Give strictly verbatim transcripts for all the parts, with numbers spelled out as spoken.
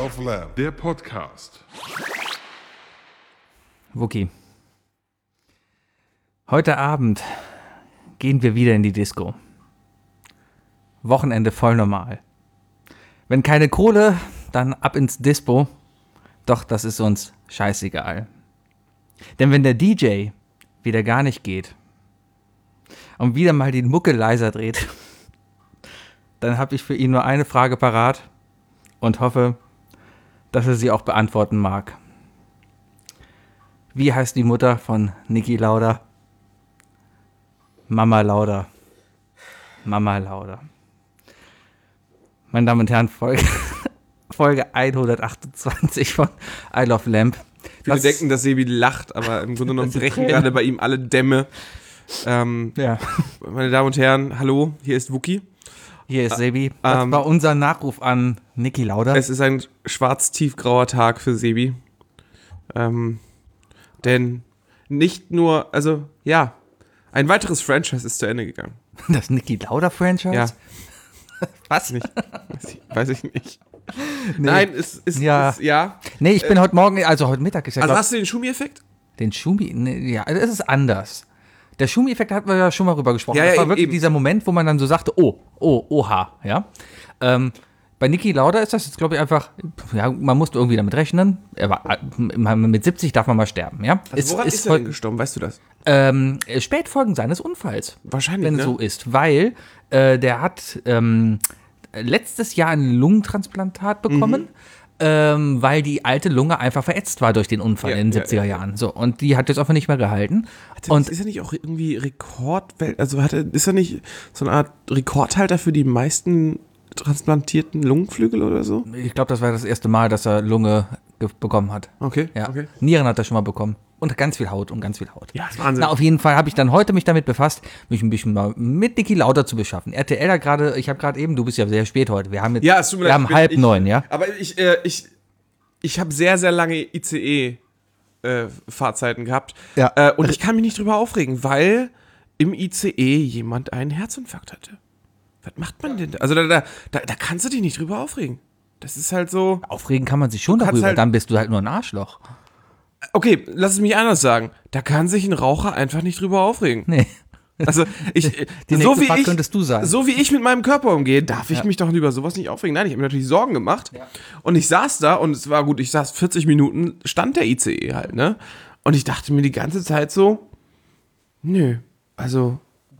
of Lamb, der Podcast. Wookie. Heute Abend gehen wir wieder in die Disco. Wochenende voll normal. Wenn keine Kohle, dann ab ins Dispo. Doch das ist uns scheißegal. Denn wenn der D J wieder gar nicht geht und wieder mal die Mucke leiser dreht, dann habe ich für ihn nur eine Frage parat und hoffe, dass er sie auch beantworten mag. Wie heißt die Mutter von Niki Lauda? Mama Lauda. Mama Lauda. Meine Damen und Herren, Folge, Folge hundertachtundzwanzig von I Love Lamb. Viele das, denken, dass Sebi lacht, aber im Grunde genommen brechen gerade bei ihm alle Dämme. Ähm, ja. Meine Damen und Herren, hallo, hier ist Wookie. Hier ist Sebi. Das ähm, war unser Nachruf an Niki Lauda. Es ist ein schwarz-tiefgrauer Tag für Sebi. Ähm, denn nicht nur, also ja, ein weiteres Franchise ist zu Ende gegangen. Das Niki Lauda-Franchise? Ja. Was? Nicht. Weiß, ich, weiß ich nicht. Nee. Nein, es ist, ja. Ist, ja. Nee, ich bin äh, heute Morgen, also heute Mittag ist ja. Also glaub, hast du den Schumi-Effekt? Den Schumi, nee, ja, das ist anders. Der Schumi-Effekt hatten wir ja schon mal rüber gesprochen. Ja, das ja, war eben, wirklich eben. dieser Moment, wo man dann so sagte, oh, oh, oha, ja. Ähm, bei Niki Lauda ist das jetzt, glaube ich, einfach, ja, man musste irgendwie damit rechnen. Er war, mit siebzig darf man mal sterben, ja. Also woran ist, ist er denn gestorben, weißt du das? Ähm, Spätfolgen seines Unfalls. Wahrscheinlich, wenn ne? es so ist, weil äh, der hat ähm, letztes Jahr ein Lungentransplantat bekommen, mhm. ähm, weil die alte Lunge einfach verätzt war durch den Unfall ja, in den ja, siebziger Jahren. Ja. So, und die hat jetzt einfach nicht mehr gehalten. Er, und ist er nicht auch irgendwie Rekordwelt, also hat er, ist er nicht so eine Art Rekordhalter für die meisten transplantierten Lungenflügel oder so? Ich glaube, das war das erste Mal, dass er Lunge ge- bekommen hat. Okay, ja. okay. Nieren hat er schon mal bekommen. Und ganz viel Haut und ganz viel Haut. Ja, das ist Wahnsinn. Na, auf jeden Fall habe ich dann heute mich damit befasst, mich ein bisschen mal mit Niki Lauda zu beschaffen. R T L hat gerade, ich habe gerade eben, du bist ja sehr spät heute. Wir haben jetzt, ja, es tut mir wir leid, haben halb ich, neun, ja. Aber ich, äh, ich, ich habe sehr, sehr lange I C E-Fahrzeiten äh, gehabt. Ja. Äh, und ich kann mich nicht drüber aufregen, weil im I C E jemand einen Herzinfarkt hatte. Was macht man denn da? Also da, da, da, da kannst du dich nicht drüber aufregen. Das ist halt so. Aufregen kann man sich schon darüber, halt, dann bist du halt nur ein Arschloch. Okay, lass es mich anders sagen. Da kann sich ein Raucher einfach nicht drüber aufregen. Nee. Also ich, Die so wie ich, könntest du sein. So wie ich mit meinem Körper umgehe, darf ich ja. mich doch über sowas nicht aufregen. Nein, ich habe mir natürlich Sorgen gemacht. Ja. Und ich saß da und es war gut, ich saß vierzig Minuten, stand der I C E halt, ne? Und ich dachte mir die ganze Zeit so, nö, also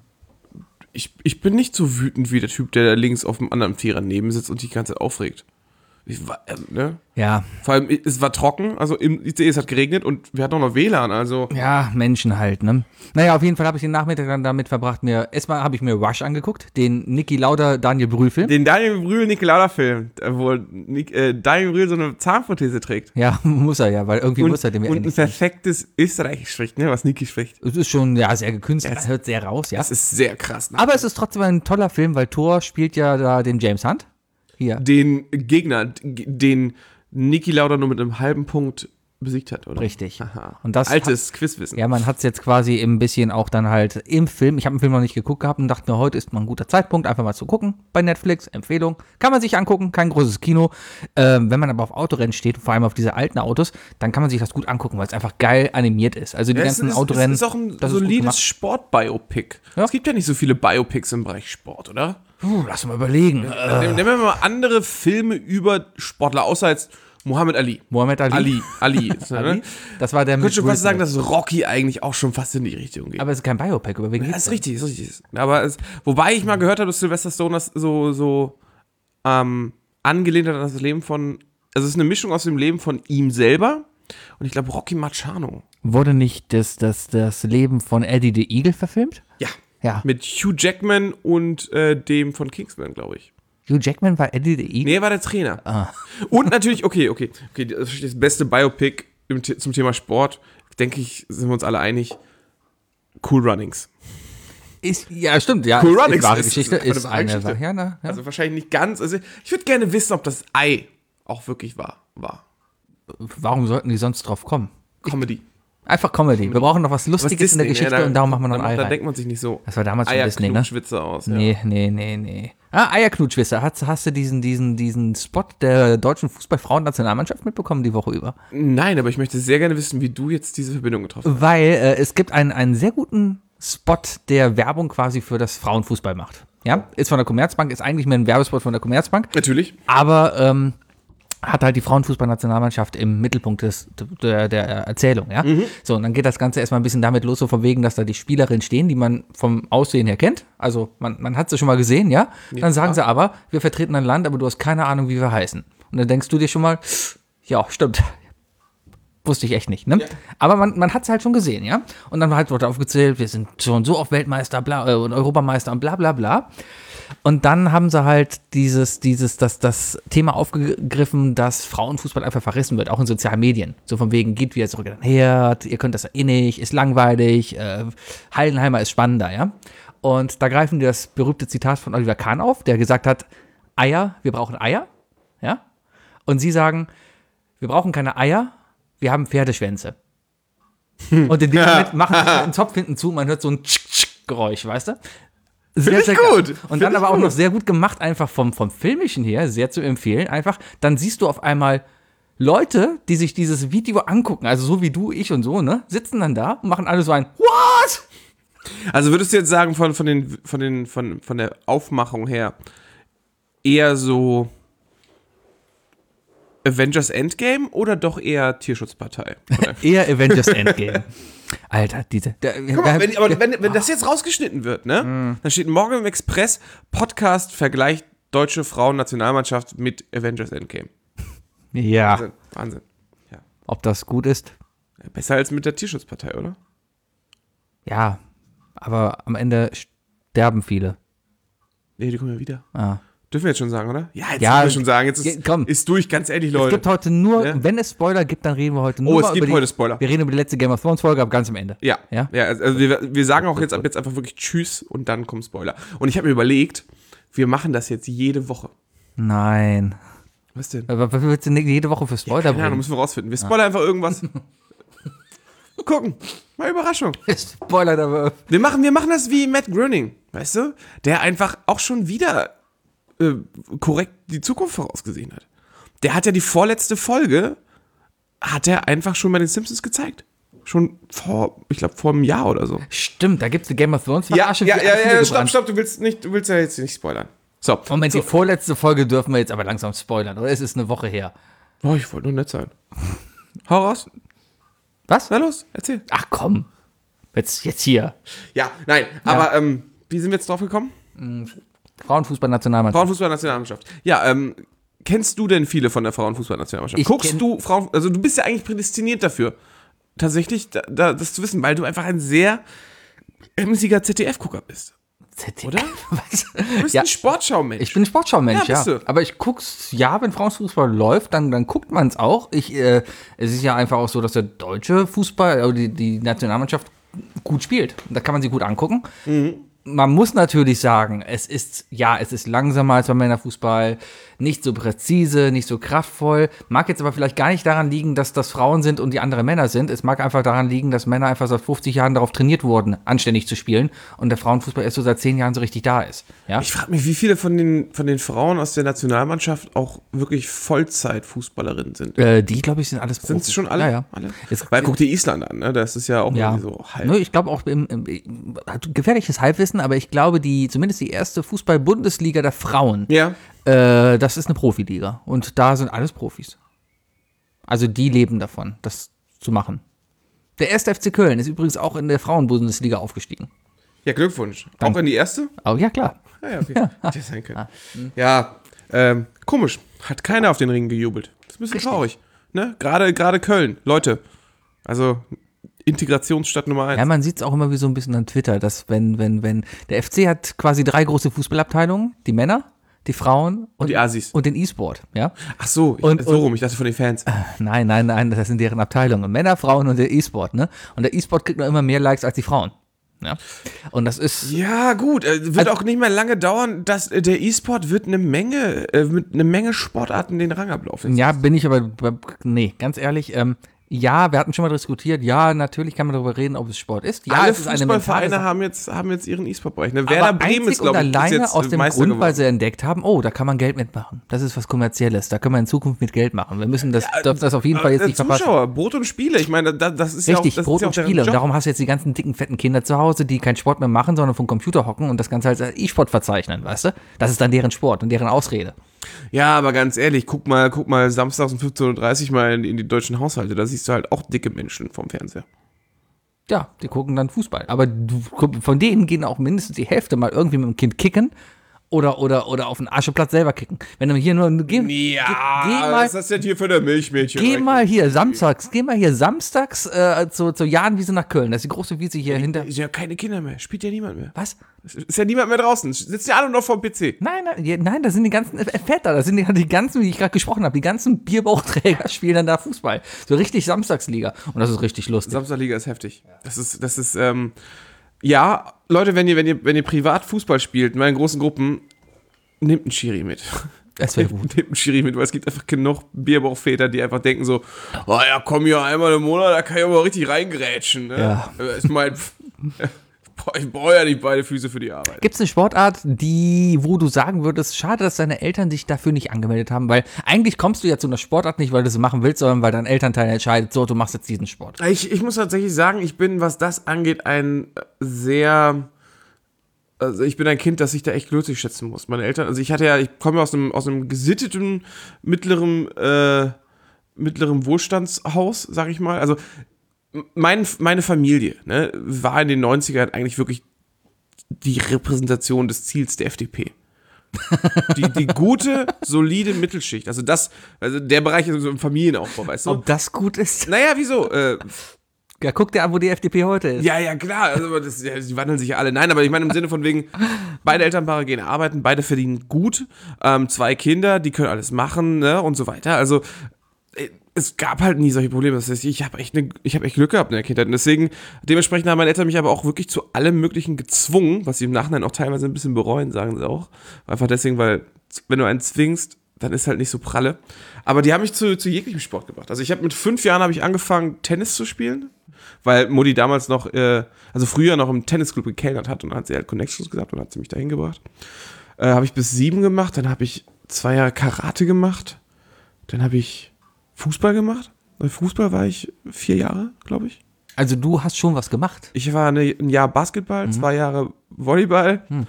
ich, ich bin nicht so wütend wie der Typ, der da links auf dem anderen Vierer neben sitzt und sich die ganze Zeit aufregt. Ich war, äh, ne? Ja. Vor allem, es war trocken, also im I C E es hat geregnet und wir hatten auch noch W L A N, also. Ja, Menschen halt, ne? Naja, auf jeden Fall habe ich den Nachmittag dann damit verbracht, mir, erstmal habe ich mir Rush angeguckt, den Niki Lauda, Daniel Brühl-Film. Den Daniel Brühl, Niki Lauda-Film, wo Nick, äh, Daniel Brühl so eine Zahnprothese trägt. Ja, muss er ja, weil irgendwie und, muss er dem ja Und ein perfektes Österreichisch spricht, ne, was Niki spricht. Es ist schon, ja, sehr gekünstelt, das hört sehr raus, ja. Das ist sehr krass. Ne? Aber es ist trotzdem ein toller Film, weil Thor spielt ja da den James Hunt. Hier. Den Gegner, den Niki Lauda nur mit einem halben Punkt besiegt hat, oder? Richtig. Aha. Und das Altes hat, Quizwissen. Ja, man hat es jetzt quasi ein bisschen auch dann halt im Film, ich habe den Film noch nicht geguckt gehabt und dachte mir, heute ist mal ein guter Zeitpunkt, einfach mal zu gucken bei Netflix, Empfehlung. Kann man sich angucken, kein großes Kino. Ähm, wenn man aber auf Autorennen steht, vor allem auf diese alten Autos, dann kann man sich das gut angucken, weil es einfach geil animiert ist. Also die ja, ganzen es ist, Autorennen. Es ist auch ein solides Sport-Biopic. Ja? Es gibt ja nicht so viele Biopics im Bereich Sport, oder? Uh, lass mal überlegen. Ja, äh. Nehmen wir mal andere Filme über Sportler, außer jetzt Muhammad Ali. Muhammad Ali. Ali. Ali. Ali? Das war der mit. Ich würde schon fast sagen, dass Rocky eigentlich auch schon fast in die Richtung geht. Aber es ist kein Biopic, über wen ja, ist richtig, ist richtig. Aber es, wobei ich mal gehört habe, dass Sylvester Stallone das so, so ähm, angelehnt hat an das Leben von, also es ist eine Mischung aus dem Leben von ihm selber und ich glaube Rocky Marciano. Wurde nicht das, das, das Leben von Eddie the Eagle verfilmt? Ja. Ja. Mit Hugh Jackman und äh, dem von Kingsman, glaube ich. Hugh Jackman war Eddie the Eagle? Nee, er war der Trainer. Ah. Und natürlich, okay, okay, okay, das ist das beste Biopic im, zum Thema Sport, denke ich, sind wir uns alle einig. Cool Runnings. Ist, ja, stimmt, ja. Cool Runnings wahre ist, Geschichte ist, ist eine, eine Geschichte. Ja, na, ja. Also wahrscheinlich nicht ganz. Also ich würde gerne wissen, ob das Ei auch wirklich war. war. Warum sollten die sonst drauf kommen? Comedy. Einfach Comedy. Wir brauchen noch was Lustiges in der Geschichte ja, da, und darum machen wir noch ein da, Ei da rein. denkt man sich nicht so. Das war damals schon Disney, ne? Eierknutschwitze aus. Ja. Nee, nee, nee, nee. Ah, Eierknutschwitze. Hast, hast du diesen, diesen, diesen Spot der deutschen Fußballfrauen-Nationalmannschaft mitbekommen die Woche über? Nein, aber ich möchte sehr gerne wissen, wie du jetzt diese Verbindung getroffen hast. Weil äh, es gibt einen, einen sehr guten Spot, der Werbung quasi für das Frauenfußball macht. Ja, ist von der Commerzbank, ist eigentlich mehr ein Werbespot von der Commerzbank. Natürlich. Aber ähm, hat halt die Frauenfußballnationalmannschaft im Mittelpunkt des, der, der Erzählung, ja. Mhm. So, und dann geht das Ganze erstmal ein bisschen damit los, so von wegen, dass da die Spielerinnen stehen, die man vom Aussehen her kennt. Also man, man hat sie schon mal gesehen, ja. Dann ja, sagen sie aber, wir vertreten ein Land, aber du hast keine Ahnung, wie wir heißen. Und dann denkst du dir schon mal, ja, stimmt. Wusste ich echt nicht, ne? Ja. Aber man, man hat es halt schon gesehen, ja? Und dann halt wurde aufgezählt, wir sind schon so oft Weltmeister bla, äh, und Europameister und bla bla bla. Und dann haben sie halt dieses, dieses, das, das Thema aufgegriffen, dass Frauenfußball einfach verrissen wird, auch in sozialen Medien. So von wegen, geht wieder zurück in den Herd, ihr könnt das ja eh nicht, ist langweilig, äh, Heidenheimer ist spannender, ja? Und da greifen die das berühmte Zitat von Oliver Kahn auf, der gesagt hat, Eier, wir brauchen Eier, ja? Und sie sagen, wir brauchen keine Eier, wir haben Pferdeschwänze. Und in dem Moment machen sie einen Zopf hinten zu, man hört so ein Tsch-Tsch-Geräusch, weißt du? Sehr, Find sehr ich gut. Und Find dann aber auch gut. noch sehr gut gemacht, einfach vom, vom Filmischen her, sehr zu empfehlen, einfach, dann siehst du auf einmal Leute, die sich dieses Video angucken, also so wie du, ich und so, ne, sitzen dann da und machen alle so ein What? Also würdest du jetzt sagen, von, von, den, von, den, von, von der Aufmachung her, eher so Avengers Endgame oder doch eher Tierschutzpartei? Eher Avengers Endgame. Alter, diese. Der, Guck mal, wenn, aber wenn, wenn das jetzt rausgeschnitten wird, ne? Mm. Dann steht morgen im Express Podcast Vergleich deutsche Frauen-Nationalmannschaft mit Avengers Endgame. Ja. Wahnsinn. Wahnsinn. Ja. Ob das gut ist? Besser als mit der Tierschutzpartei, oder? Ja. Aber am Ende sterben viele. Nee, die kommen ja wieder. Ah. Dürfen wir jetzt schon sagen, oder? Ja, jetzt ja, dürfen wir schon sagen. Jetzt ist, komm. ist durch, ganz ehrlich, Leute. Es gibt heute nur, ja? wenn es Spoiler gibt, dann reden wir heute nur oh, es mal gibt über heute die, Spoiler. Wir reden über die letzte Game of Thrones Folge, aber ganz am Ende. Ja, ja, ja also wir, wir sagen auch jetzt ab jetzt einfach wirklich Tschüss und dann kommen Spoiler. Und ich habe mir überlegt, wir machen das jetzt jede Woche. Nein. Was denn? Aber was willst du denn jede Woche für Spoiler Ja, keine bringen? Ahnung, müssen wir rausfinden. Wir spoilern ah. einfach irgendwas. Gucken. Mal Überraschung. Spoiler dabei. Wir machen, wir machen das wie Matt Groening, weißt du? Der einfach auch schon wieder äh, korrekt die Zukunft vorausgesehen hat. Der hat ja die vorletzte Folge, hat er einfach schon bei den Simpsons gezeigt. Schon vor, ich glaube, vor einem Jahr oder so. Stimmt, da gibt es eine Game of Thrones Ja, Verarsche. ja, ja, ja, ja stopp, stopp, du willst, nicht, du willst ja jetzt nicht spoilern. So. Moment, so. die vorletzte Folge dürfen wir jetzt aber langsam spoilern, oder? Es ist eine Woche her. Oh, ich wollte nur nett sein. Hau raus. Was? Na los, erzähl. Ach komm. Jetzt, jetzt hier. Ja, nein, ja. aber ähm, wie sind wir jetzt drauf gekommen? Frauenfußball-Nationalmannschaft. Frauenfußball-Nationalmannschaft. Ja, ähm, kennst du denn viele von der Frauenfußball-Nationalmannschaft? Ich Guckst kenn- du Frauen, also du bist ja eigentlich prädestiniert dafür, tatsächlich da, da, das zu wissen, weil du einfach ein sehr emsiger Z D F-Gucker bist. Z D F? Oder? Was? Du bist Ja. ein Sportschau-Mensch. Ich bin ein Sportschau-Mensch, Ja, ja. bist du. Aber ich guck's, ja, wenn Frauenfußball läuft, dann, dann guckt man es auch. Ich, äh, es ist ja einfach auch so, dass der deutsche Fußball, also die, die Nationalmannschaft gut spielt. Da kann man sie gut angucken. Mhm. Man muss natürlich sagen, es ist, ja, es ist langsamer als beim Männerfußball, nicht so präzise, nicht so kraftvoll. Mag jetzt aber vielleicht gar nicht daran liegen, dass das Frauen sind und die andere Männer sind. Es mag einfach daran liegen, dass Männer einfach seit fünfzig Jahren darauf trainiert wurden, anständig zu spielen und der Frauenfußball erst so seit zehn Jahren so richtig da ist. Ja? Ich frage mich, wie viele von den, von den Frauen aus der Nationalmannschaft auch wirklich Vollzeit-Fußballerinnen sind. Äh, die, glaube ich, sind alles Sind es schon alle? Ja, ja. alle? Es, Weil guck dir Island an, ne? Das ist ja auch ja. irgendwie so halb. Nö, ich glaube auch, im, im, gefährliches Halbwissen, aber ich glaube, die zumindest die erste Fußball-Bundesliga der Frauen, Ja. äh, das ist eine Profiliga. Und da sind alles Profis. Also die leben davon, das zu machen. Der erste F C Köln ist übrigens auch in der Frauen-Bundesliga aufgestiegen. Ja, Glückwunsch. Danke. Auch in die erste? Oh ja, klar. Ja, ja, okay. Hätte ja sein können. Ja, ähm, komisch. Hat keiner auf den Ring gejubelt. Das ist ein bisschen Richtig. traurig. Ne? Gerade, gerade Köln. Leute, also Integrationsstadt Nummer eins. Ja, man sieht es auch immer wie so ein bisschen an Twitter, dass wenn, wenn, wenn, der F C hat quasi drei große Fußballabteilungen, die Männer, die Frauen und, die Assis. und den E-Sport, ja? Ach so, ich, Und- so rum. Ich dachte von den Fans. Nein, nein, nein, das sind deren Abteilungen. Männer, Frauen und der E-Sport, ne? Und der E-Sport kriegt noch immer mehr Likes als die Frauen. Ja. Und das ist. Ja, gut. Äh, wird Also- auch nicht mehr lange dauern, dass äh, der E-Sport wird eine Menge, äh, mit eine Menge Sportarten den Rang ablaufen. Ja, bin ich aber. Nee, ganz ehrlich, ähm, Ja, wir hatten schon mal diskutiert, ja, natürlich kann man darüber reden, ob es Sport ist. Ja, Alle es ist eine Fußballvereine mentale haben jetzt, haben jetzt ihren E-Sport-Bereich. Ne? Aber Werder Bremen einzig ist, glaube ich, und ist alleine jetzt aus dem Meister Grund, geworden. weil sie entdeckt haben, oh, da kann man Geld mitmachen. Das ist was Kommerzielles, da können wir in Zukunft mit Geld machen. Wir müssen das, dürfen das auf jeden Fall jetzt Äh, nicht verpassen. Zuschauer, Brot und Spiele, ich meine, das, das ist Richtig, ja auch, das Brot ist ja und auch deren Spiele. Und Job. darum hast du jetzt die ganzen dicken, fetten Kinder zu Hause, die keinen Sport mehr machen, sondern vom Computer hocken und das Ganze als E-Sport verzeichnen, weißt du? Das ist dann deren Sport und deren Ausrede. Ja, aber ganz ehrlich, guck mal, guck mal samstags um fünfzehn Uhr dreißig mal in, in die deutschen Haushalte, da siehst du halt auch dicke Menschen vom Fernseher. Ja, die gucken dann Fußball. Aber du, von denen gehen auch mindestens die Hälfte mal irgendwie mit dem Kind kicken oder, oder, oder auf den Ascheplatz selber kicken. Wenn du hier nur, geh, Ja, geh, geh mal, was ist das denn hier für eine Milchmädchen? geh mal hier samstags, geh mal hier samstags äh, zur, zur Jahnwiese nach Köln. Das ist die große Wiese hier hinter. Ist ja keine Kinder mehr, spielt ja niemand mehr. Was? Ist ja niemand mehr draußen, sitzen ja alle noch vor dem P C. Nein, nein, ja, nein, das sind die ganzen äh, Väter, das sind die, die ganzen, wie ich gerade gesprochen habe, die ganzen Bierbauchträger spielen dann da Fußball. So richtig Samstagsliga. Und das ist richtig lustig. Samstagliga ist heftig. Das ist, das ist, ähm, ja, Leute, wenn ihr, wenn ihr, wenn ihr privat Fußball spielt, in meinen großen Gruppen, nehmt einen Schiri mit. Das wäre gut. Nehmt einen Schiri mit, weil es gibt einfach genug Bierbauchväter, die einfach denken so, oh ja, komm hier einmal im Monat, da kann ich aber richtig reingrätschen. Ne? Ja. Ist mein, boah, ich brauche ja nicht beide Füße für die Arbeit. Gibt es eine Sportart, die, wo du sagen würdest, schade, dass deine Eltern sich dafür nicht angemeldet haben? Weil eigentlich kommst du ja zu einer Sportart nicht, weil du sie machen willst, sondern weil dein Elternteil entscheidet, so, du machst jetzt diesen Sport. Ich, ich muss tatsächlich sagen, ich bin, was das angeht, ein sehr, also ich bin ein Kind, das sich da echt glücklich schätzen muss. Meine Eltern, also ich hatte ja, ich komme ja aus einem, aus einem gesitteten, mittleren, äh, mittleren Wohlstandshaus, sag ich mal. Also mein, meine Familie, ne, war in den neunzigern eigentlich wirklich die Repräsentation des Ziels der F D P. Die, die gute, solide Mittelschicht. Also das, also der Bereich ist so im Familienaufbau, weißt du? Ob das gut ist? Naja, wieso? Äh, Ja, guck dir an, wo die F D P heute ist. Ja, ja, klar, also das, ja, die wandeln sich ja alle. Nein, aber ich meine im Sinne von wegen, beide Elternpaare gehen arbeiten, beide verdienen gut, ähm, zwei Kinder, die können alles machen, ne, und so weiter. Also äh, es gab halt nie solche Probleme. Das heißt, ich habe echt, ne, ich hab echt Glück gehabt in der Kindheit. Und deswegen, dementsprechend haben meine Eltern mich aber auch wirklich zu allem Möglichen gezwungen, was sie im Nachhinein auch teilweise ein bisschen bereuen, sagen sie auch. Einfach deswegen, weil wenn du einen zwingst, dann ist halt nicht so pralle. Aber die haben mich zu, zu jeglichem Sport gebracht. Also ich habe mit fünf Jahren habe ich angefangen, Tennis zu spielen. Weil Mutti damals noch, äh, also früher noch im Tennisclub gekellnert hat und dann hat sie halt Connections gesagt und hat sie mich dahin gebracht. Äh, habe ich bis sieben gemacht, dann habe ich zwei Jahre Karate gemacht, dann habe ich Fußball gemacht. Bei Fußball war ich vier Jahre, glaube ich. Also du hast schon was gemacht. Ich war eine, ein Jahr Basketball, mhm. zwei Jahre Volleyball mhm.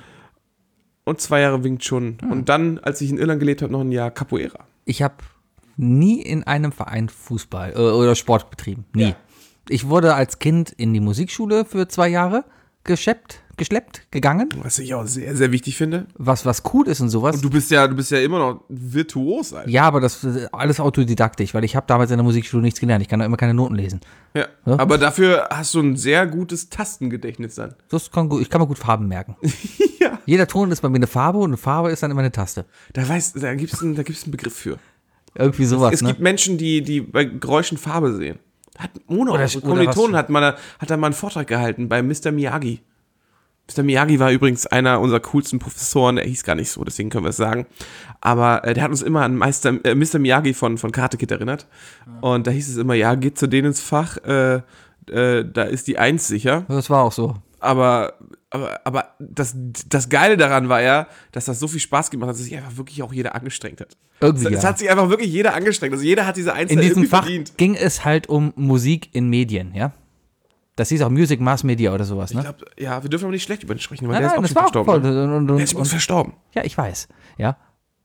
und zwei Jahre Wing Chun. Mhm. Und dann, als ich in Irland gelebt habe, noch ein Jahr Capoeira. Ich habe nie in einem Verein Fußball äh, oder Sport betrieben. Nie. Ja. Ich wurde als Kind in die Musikschule für zwei Jahre geschleppt, geschleppt, gegangen. Was ich auch sehr, sehr wichtig finde. Was, was cool ist und sowas. Und du bist ja, du bist ja immer noch virtuos, Alter. Ja, aber das ist alles autodidaktisch, weil ich habe damals in der Musikschule nichts gelernt. Ich kann da immer keine Noten lesen. Ja, ja, aber dafür hast du ein sehr gutes Tastengedächtnis dann. Das kann gut, ich kann mir gut Farben merken. Ja. Jeder Ton ist bei mir eine Farbe und eine Farbe ist dann immer eine Taste. Da weißt, da gibt's einen, da gibt's einen Begriff für. Irgendwie sowas, Es, es ne? gibt Menschen, die, die bei Geräuschen Farbe sehen. Hat Mono, Oder- also oder Kommilitonen was- hat mal, hat da mal einen Vortrag gehalten bei Mister Miyagi. Mister Miyagi war übrigens einer unserer coolsten Professoren, er hieß gar nicht so, deswegen können wir es sagen. Aber äh, der hat uns immer an Meister, äh, Mister Miyagi von, von Karate Kid erinnert. Und da hieß es immer, ja, geht zu denen ins Fach, äh, äh, da ist die Eins sicher. Das war auch so. Aber, aber, aber das, das Geile daran war ja, dass das so viel Spaß gemacht hat, dass sich einfach wirklich auch jeder angestrengt hat. Irgendwie, Es, es ja. hat sich einfach wirklich jeder angestrengt. Also jeder hat diese Eins In da diesem irgendwie Fach verdient. ging es halt um Musik in Medien, ja? Das hieß auch Music Mass Media oder sowas, ne? Ich glaub, ja, wir dürfen aber nicht schlecht über ihn sprechen, weil Nein, der nein, ist das auch schon war auch verstorben. voll. Ne? Und, und, Der ist übrigens und, verstorben. ja, ich weiß, ja.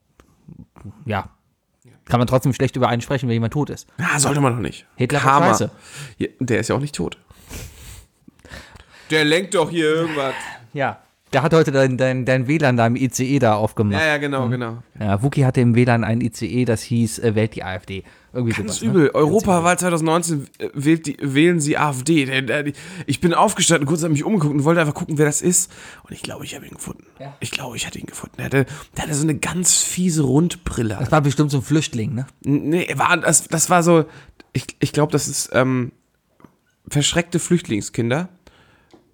Ja. Kann man trotzdem schlecht über einen sprechen, wenn jemand tot ist. Ja, sollte man doch nicht. Hitler war Karma. scheiße. Ja, der ist ja auch nicht tot. Der lenkt doch hier irgendwas. Ja. Der hat heute dein, dein, dein W L A N da im I C E da aufgemacht. Ja, ja, genau, genau. Ja, Wookie hatte im W L A N ein I C E, das hieß äh, Wählt die AfD. Irgendwie Ganz sowas, übel. Ne? Europawahl zwanzig neunzehn äh, wählt die, wählen sie AfD. Der, der, die, ich bin aufgestanden, kurz habe mich umgeguckt und wollte einfach gucken, wer das ist. Und ich glaube, ich habe ihn gefunden. Ja. Ich glaube, ich hatte ihn gefunden. Der hatte, der hatte so eine ganz fiese Rundbrille. Das war bestimmt so ein Flüchtling, ne? Nee, war, das, das war so, ich, ich glaube, das ist ähm, verschreckte Flüchtlingskinder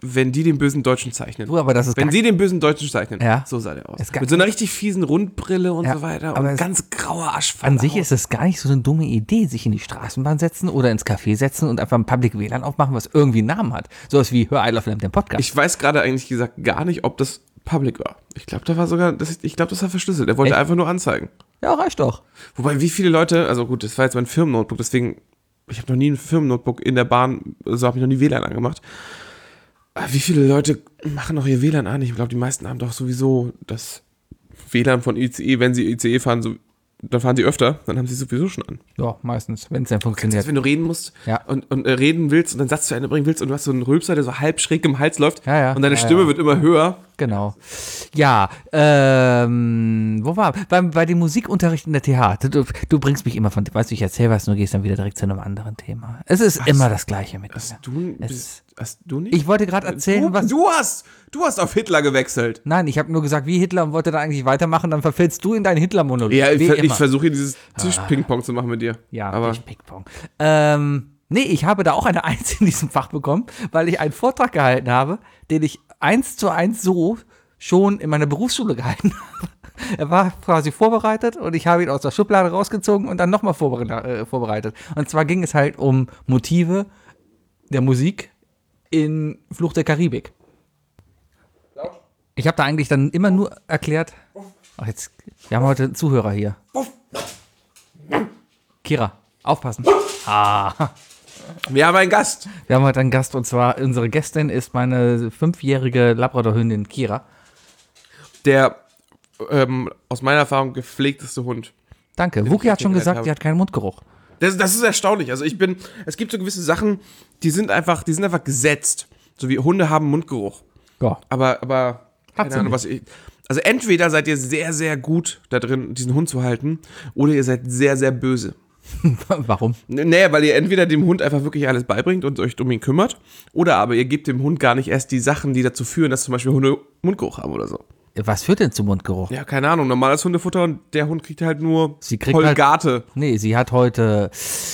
wenn die den bösen Deutschen zeichnen. Du, aber das ist wenn gar- sie den bösen Deutschen zeichnen, Ja. so sah der aus. Es ga- Mit so einer richtig fiesen Rundbrille und Ja, so weiter aber und es- ganz grauer Aschfahl. An sich ist es gar nicht so eine dumme Idee, sich in die Straßenbahn setzen oder ins Café setzen und einfach ein Public W L A N aufmachen, was irgendwie einen Namen hat. Sowas wie Hör I Love Lamp, den Podcast. Ich weiß gerade eigentlich gesagt gar nicht, ob das public war. Ich glaube, da war sogar, das, ich glaube, das war verschlüsselt. Er wollte Echt? einfach nur anzeigen. ja, reicht doch. Wobei, wie viele Leute, also gut, das war jetzt mein Firmennotebook, deswegen, ich habe noch nie ein Firmennotebook in der Bahn, so habe ich noch nie W L A N angemacht. Aber wie viele Leute machen noch ihr W L A N an? Ich glaube, die meisten haben doch sowieso das W L A N von I C E, wenn sie I C E fahren, so, dann fahren sie öfter, dann haben sie sowieso schon an. Ja, meistens, wenn es dann Jetzt, funktioniert. wenn du reden musst Ja. und, und äh, reden willst und dann Satz zu Ende bringen willst und du hast so einen Rülpser, der so halb schräg im Hals läuft Ja, ja. und deine Ja, Stimme ja. wird immer höher. Genau. Ja, ähm, wo war? Bei, bei dem Musikunterricht in der T H. Du, du bringst mich immer von, weißt du, ich erzähl was, und du gehst dann wieder direkt zu einem anderen Thema. Es ist immer das Gleiche mit Hast mir. du, Es- bist, hast du nicht? Ich wollte gerade erzählen, du, was. du hast, du hast auf Hitler gewechselt. Nein, ich habe nur gesagt, wie Hitler und wollte da eigentlich weitermachen, dann verfällst du in deinen Hitler-Monolog. Ja, ich, Wie ver- ich immer. versuche dieses Tisch-Ping-Pong zu machen mit dir. Ja, aber ich Ping-Pong. Ähm, nee, ich habe da auch eine Eins in diesem Fach bekommen, weil ich einen Vortrag gehalten habe, den ich eins zu eins so schon in meiner Berufsschule gehalten habe. Er war quasi vorbereitet und ich habe ihn aus der Schublade rausgezogen und dann nochmal vorbere- äh, vorbereitet. Und zwar ging es halt um Motive der Musik in Fluch der Karibik. Ich habe da eigentlich dann immer nur erklärt, ach jetzt, wir haben heute einen Zuhörer hier. Kira, aufpassen. Ah, wir haben einen Gast. wir haben heute einen Gast und zwar unsere Gästin ist meine fünfjährige Labradorhündin Kira. Der ähm, aus meiner Erfahrung gepflegteste Hund. Danke. Wookie hat schon gelernt gesagt, habe. die hat keinen Mundgeruch. Das, das ist erstaunlich. Also ich bin, es gibt so gewisse Sachen, die sind einfach, die sind einfach gesetzt. So wie Hunde haben Mundgeruch. Ja. Aber, aber, Hat sie keine Ahnung, nicht. was ich, also entweder seid ihr sehr, sehr gut da drin, diesen Hund zu halten, oder ihr seid sehr, sehr böse. Warum? Naja, weil ihr entweder dem Hund einfach wirklich alles beibringt und euch um ihn kümmert, oder aber ihr gebt dem Hund gar nicht erst die Sachen, die dazu führen, dass zum Beispiel Hunde Mundgeruch haben oder so. Was führt denn zu Mundgeruch? Ja, keine Ahnung, normales Hundefutter und der Hund kriegt halt nur Sie kriegt halt- Colgate. Nee, sie hat heute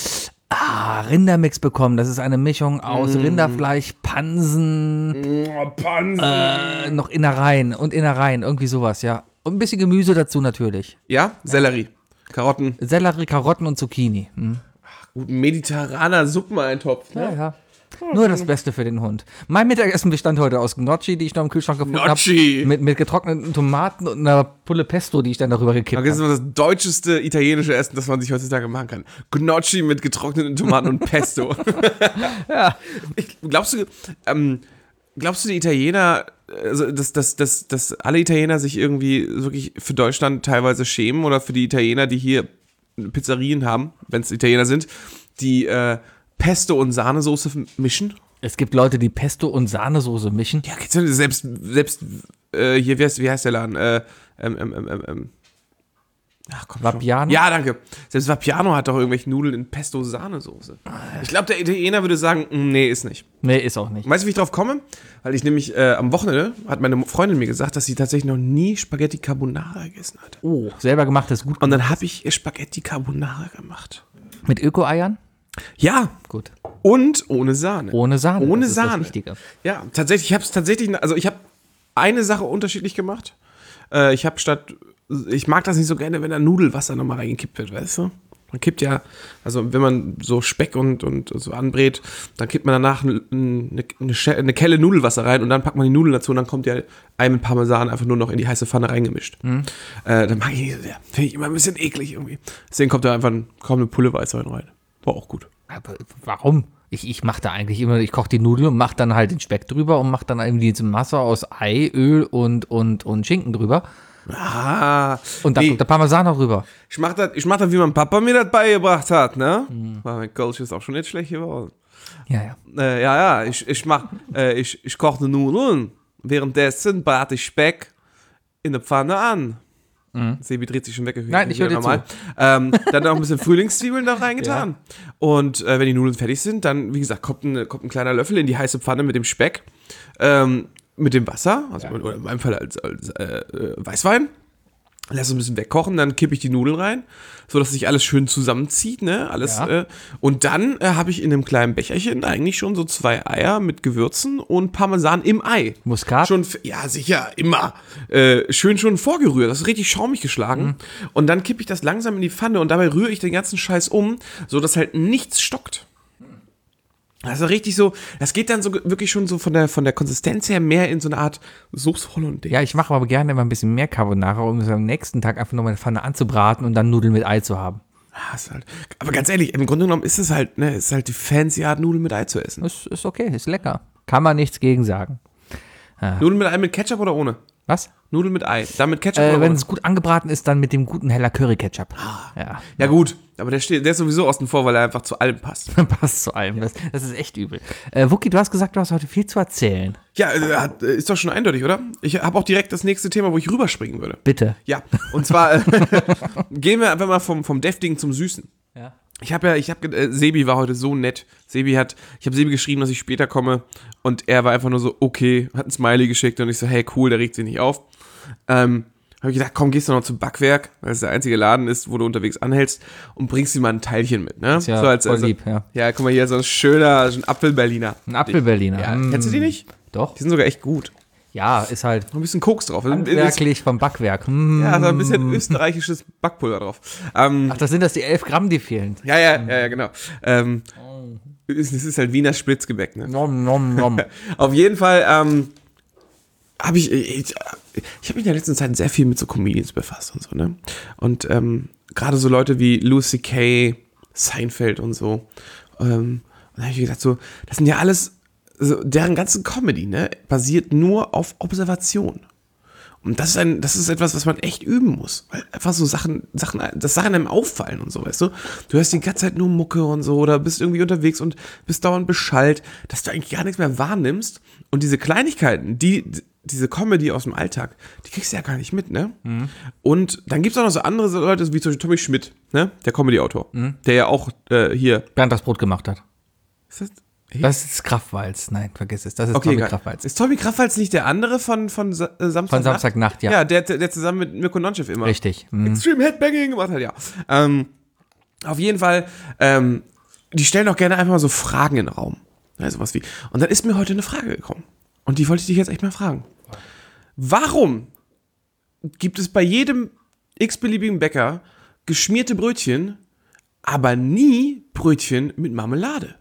ah, Rindermix bekommen. Das ist eine Mischung aus Rinderfleisch, Pansen, Oh, Pansen. äh, noch Innereien und Innereien, irgendwie sowas, ja. Und ein bisschen Gemüse dazu natürlich. Ja, Sellerie, Karotten, Sellerie, Karotten und Zucchini. Hm. gut, mediterraner Suppeneintopf. Ja, Ne? ja. Nur das Beste für den Hund. Mein Mittagessen bestand heute aus Gnocchi, die ich noch im Kühlschrank gefunden habe. Gnocchi. Mit, mit getrockneten Tomaten und einer Pulle Pesto, die ich dann darüber gekippt Das ist habe. immer das deutscheste italienische Essen, das man sich heutzutage machen kann. Gnocchi mit getrockneten Tomaten und Pesto. Ja. Ich, glaubst du, ähm, glaubst du, die Italiener, also dass, dass, dass, dass alle Italiener sich irgendwie wirklich für Deutschland teilweise schämen oder für die Italiener, die hier Pizzerien haben, wenn es Italiener sind, die äh, Pesto und Sahnesoße mischen? Es gibt Leute, die Pesto und Sahnesoße mischen. Ja, kennst du das? selbst, selbst äh, hier, wie heißt, wie heißt der Laden? Äh, ähm, ähm, ähm, ähm. Ach, komm schon. Vapiano? Ja, danke. Selbst Vapiano hat doch irgendwelche Nudeln in Pesto-Sahnesoße. Ich glaube, der Italiener würde sagen, mm, nee, ist nicht. Nee, ist auch nicht. Weißt du, wie ich drauf komme? Weil ich nämlich äh, am Wochenende, hat meine Freundin mir gesagt, dass sie tatsächlich noch nie Spaghetti Carbonara gegessen hat. Oh, selber gemacht ist gut. Und dann habe ich ihr Spaghetti Carbonara gemacht. Mit Öko-Eiern? Ja, Gut. und ohne Sahne. Ohne Sahne. Ohne das ist das Sahne. Wichtige. Ja, tatsächlich, ich habe es tatsächlich, also ich habe eine Sache unterschiedlich gemacht. Äh, ich habe statt, ich mag das nicht so gerne, wenn da Nudelwasser nochmal reingekippt wird, weißt du? Man kippt ja, also wenn man so Speck und, und so anbrät, dann kippt man danach eine, eine, eine Kelle Nudelwasser rein und dann packt man die Nudeln dazu und dann kommt ja ein mit Parmesan einfach nur noch in die heiße Pfanne reingemischt. Mhm. Äh, dann mag ich nicht so sehr. Finde ich immer ein bisschen eklig irgendwie. Deswegen kommt da einfach ein, kaum eine Pulle Weißwein rein. War auch gut. Aber warum? Ich, ich mache da eigentlich immer, ich koche die Nudeln und mache dann halt den Speck drüber und mache dann irgendwie diese Masse aus Ei, Öl und, und, und Schinken drüber. Ah, Und dann nee. kommt der Parmesan noch drüber. Ich mach das, ich mach das, wie mein Papa mir das beigebracht hat, ne? Mhm. Mein Kölsch ist auch schon nicht schlecht geworden. Ja, ja. Äh, ja, ja, ich, ich mach, äh, ich, ich koche Nudeln. Währenddessen brate ich Speck in der Pfanne an. Mhm. Sebi dreht sich schon weg. Nein, ich höre dir normal. Ähm, dann noch ein bisschen Frühlingszwiebeln da reingetan. Ja. Und äh, wenn die Nudeln fertig sind, dann, wie gesagt, kommt ein, kommt ein kleiner Löffel in die heiße Pfanne mit dem Speck. Ähm, mit dem Wasser, also Ja. oder in meinem Fall als, als äh, Weißwein. lass es ein bisschen wegkochen, dann kippe ich die Nudeln rein, so dass sich alles schön zusammenzieht, ne, alles. Ja. Äh, und dann äh, habe ich in einem kleinen Becherchen eigentlich schon so zwei Eier mit Gewürzen und Parmesan im Ei. Muskat? Schon, f- ja, sicher, immer. Äh, schön schon vorgerührt, das ist richtig schaumig geschlagen. Mhm. Und dann kippe ich das langsam in die Pfanne und dabei rühre ich den ganzen Scheiß um, so dass halt nichts stockt. Also richtig so, das geht dann so ge- wirklich schon so von der, von der Konsistenz her mehr in so eine Art Sauce Hollandaise. Ja, ich mache aber gerne immer ein bisschen mehr Carbonara, um es am nächsten Tag einfach nur meine Pfanne anzubraten und dann Nudeln mit Ei zu haben. Ah, ist halt, aber ganz ehrlich, im Grunde genommen ist es halt, ne, ist halt die fancy Art, Nudeln mit Ei zu essen. Ist, ist okay, ist lecker. Kann man nichts gegen sagen. Nudeln mit Ei mit Ketchup oder ohne? Was? Nudeln mit Ei. Dann mit Ketchup Äh, oder wenn ohne? es gut angebraten ist, dann mit dem guten heller Curry-Ketchup. Ja, Ja gut, aber der, steht, der ist sowieso außen vor, weil er einfach zu allem passt. passt zu allem. Das, das ist echt übel. Äh, Wookie, du hast gesagt, du hast heute viel zu erzählen. Ja, äh, hat- äh, ist doch schon eindeutig, oder? Ich habe auch direkt das nächste Thema, wo ich rüberspringen würde. Bitte. Ja, und zwar äh, gehen wir einfach mal vom, vom Deftigen zum Süßen. Ja. Ich habe ja, ich habe, äh, Sebi war heute so nett. Sebi hat, ich habe Sebi geschrieben, dass ich später komme und er war einfach nur so, okay, hat ein Smiley geschickt und ich so, hey, cool, der regt sich nicht auf. Ähm, habe ich gedacht, komm, gehst du noch zum Backwerk, weil es der einzige Laden ist, wo du unterwegs anhältst und bringst ihm mal ein Teilchen mit, ne? Ist ja so als, voll also, lieb, ja. Ja, guck mal hier, so ein schöner, so ein Apfel-Berliner. Ein Apfel-Berliner. Ja, Mm. kennst du die nicht? Doch. Die sind sogar echt gut. Ja, ist halt Noch ein bisschen Koks drauf. Ist- handwerklich vom Backwerk. Mm. Ja, so ein bisschen österreichisches Backpulver drauf. Ähm, Ach, das sind das die elf Gramm, die fehlen. ja, ja, ja, ja, genau. Ähm, es ist halt Wiener Spritzgebäck, ne? Nom, nom, nom. Auf jeden Fall ähm, habe ich, ich, ich habe mich in der letzten Zeit sehr viel mit so Comedians befasst und so, ne? Und ähm, gerade so Leute wie Louis C K, Seinfeld und so. Ähm, und da habe ich gedacht, so, das sind ja alles, so, deren ganze Comedy, ne, basiert nur auf Observation. Und das ist ein, das ist etwas, was man echt üben muss. Weil einfach so Sachen, Sachen, dass Sachen einem auffallen und so, weißt du? Du hörst die ganze Zeit nur Mucke und so oder bist irgendwie unterwegs und bist dauernd beschallt, dass du eigentlich gar nichts mehr wahrnimmst. Und diese Kleinigkeiten, die, diese Comedy aus dem Alltag, die kriegst du ja gar nicht mit, ne? Mhm. Und dann gibt's auch noch so andere Leute, wie zum Beispiel Tommy Schmidt, ne? Der Comedy-Autor, mhm. der ja auch äh, hier. Bernd das Brot gemacht hat. Ist das? Das ist Kraftwalz. Nein, vergiss es. Das ist Okay, Tommy egal. Kraftwalz. Ist Tommy Kraftwalz nicht der andere von, von Sa- äh, Samstagnacht? Von Samstagnacht, ja. Ja, der, der zusammen mit Mirko Nonchev immer. Richtig. Mhm. Extreme Headbanging gemacht hat, ja. Ähm, auf jeden Fall, ähm, die stellen auch gerne einfach mal so Fragen in den Raum. Ja, sowas wie. Und dann ist mir heute eine Frage gekommen. Und die wollte ich dich jetzt echt mal fragen. Warum gibt es bei jedem x-beliebigen Bäcker geschmierte Brötchen, aber nie Brötchen mit Marmelade?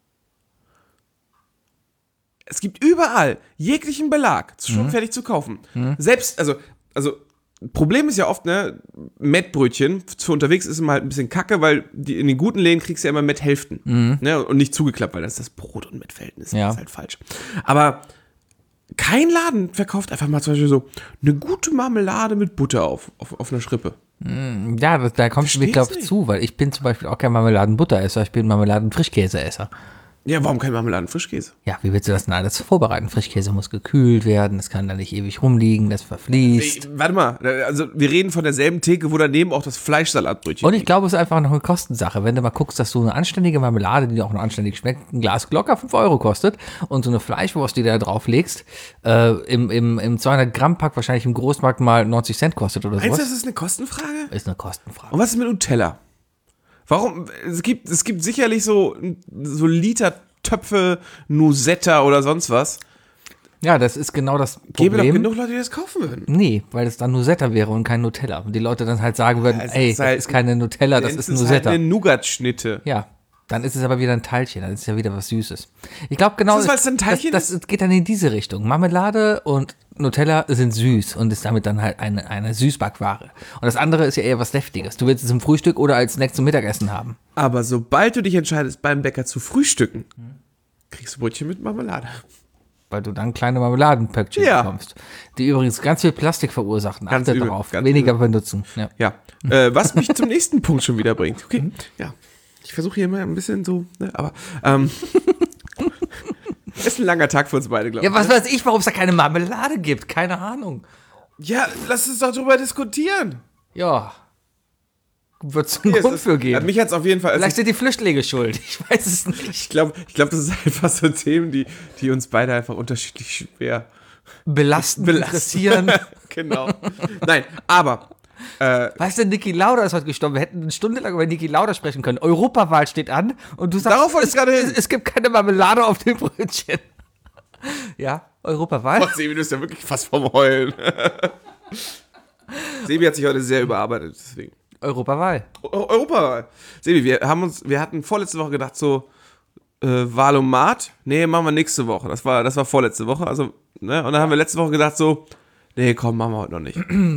Es gibt überall jeglichen Belag, schon mhm. fertig zu kaufen. Mhm. Selbst, also, also, Problem ist ja oft, ne, Mettbrötchen für unterwegs ist immer halt ein bisschen kacke, weil die, in den guten Läden kriegst du ja immer Metthälften. Mhm. Ne, und nicht zugeklappt, weil das ist das Brot- und Mettverhältnis. Ja. Das ist halt falsch. Aber kein Laden verkauft einfach mal zum Beispiel so eine gute Marmelade mit Butter auf, auf, auf einer Schrippe. Ja, das, da kommt es mir, glaube ich, nicht. zu, weil ich bin zum Beispiel auch kein Marmeladen-Butteresser, ich bin Marmeladen-Frischkäseesser. Ja, warum kein Marmeladen-Frischkäse? Ja, wie willst du das denn alles vorbereiten? Frischkäse muss gekühlt werden, das kann da nicht ewig rumliegen, das verfließt. Ey, warte mal, also wir reden von derselben Theke, wo daneben auch das Fleischsalatbrötchen Und ich glaube, es ist einfach noch eine Kostensache. Wenn du mal guckst, dass so eine anständige Marmelade, die auch noch anständig schmeckt, ein Glas locker fünf Euro kostet und so eine Fleischwurst, die du da drauf legst, äh, im, im, im zweihundert Gramm Pack wahrscheinlich im Großmarkt mal neunzig Cent kostet oder Meinst du, sowas. das ist eine Kostenfrage? Ist eine Kostenfrage. Und was ist mit Nutella? Warum? Es gibt, es gibt sicherlich so, so Liter-Töpfe, Nusetta oder sonst was. Ja, das ist genau das Gäbe doch Problem. genug Leute, die das kaufen würden. Nee, weil es dann Nusetta wäre und kein Nutella. Und die Leute dann halt sagen würden, Ja, es ey, ist das halt- ist keine Nutella, das ist Es Nusetta. halt eine Nougat-Schnitte. Ja, dann ist es aber wieder ein Teilchen, dann ist es ja wieder was Süßes. Ich glaube genau, Ist das, weil es ein Teilchen das, das geht dann in diese Richtung. Marmelade und Nutella sind süß und ist damit dann halt eine, eine Süßbackware. Und das andere ist ja eher was Deftiges. Du willst es zum Frühstück oder als Snack zum Mittagessen haben. Aber sobald du dich entscheidest, beim Bäcker zu frühstücken, kriegst du Brötchen mit Marmelade. Weil du dann kleine Marmeladenpöckchen Ja. bekommst. Die übrigens ganz viel Plastik verursachen. Ganz Achtet übel, darauf. ganz Weniger benutzen. Ja. Ja, äh, was mich zum nächsten Punkt schon wieder bringt. Okay, ja. Ich versuche hier immer ein bisschen so, ne, aber ähm, ist ein langer Tag für uns beide, glaube ich. ja, was weiß ich, warum es da keine Marmelade gibt? Keine Ahnung. Ja, lass uns doch drüber diskutieren. Ja. Wird es einen Hier, Grund es- für geben. Ja, mich hat's auf jeden Fall. Also Vielleicht sind die Flüchtlinge schuld. Ich weiß es nicht. ich glaube, ich glaub, das ist einfach so Themen, die, die uns beide einfach unterschiedlich schwer Belasten, belasten. interessieren. Genau. Nein, aber Weißt du, Niki Lauda ist heute gestorben. Wir hätten eine Stunde lang über Niki Lauda sprechen können. Europawahl steht an und du sagst, Darauf wollte ich es, gerade hin. es, es gibt keine Marmelade auf dem Brötchen. Ja, Europawahl. Boah, Sebi, du bist ja wirklich fast vom Heulen. Sebi hat sich heute sehr überarbeitet, deswegen. Europawahl. Eu- Europawahl. Sebi, wir haben uns, wir hatten vorletzte Woche gedacht, so, äh, Wahlomat, nee, machen wir nächste Woche. Das war, das war vorletzte Woche, also, ne, und dann haben wir letzte Woche gedacht, so, nee, komm, machen wir heute noch nicht.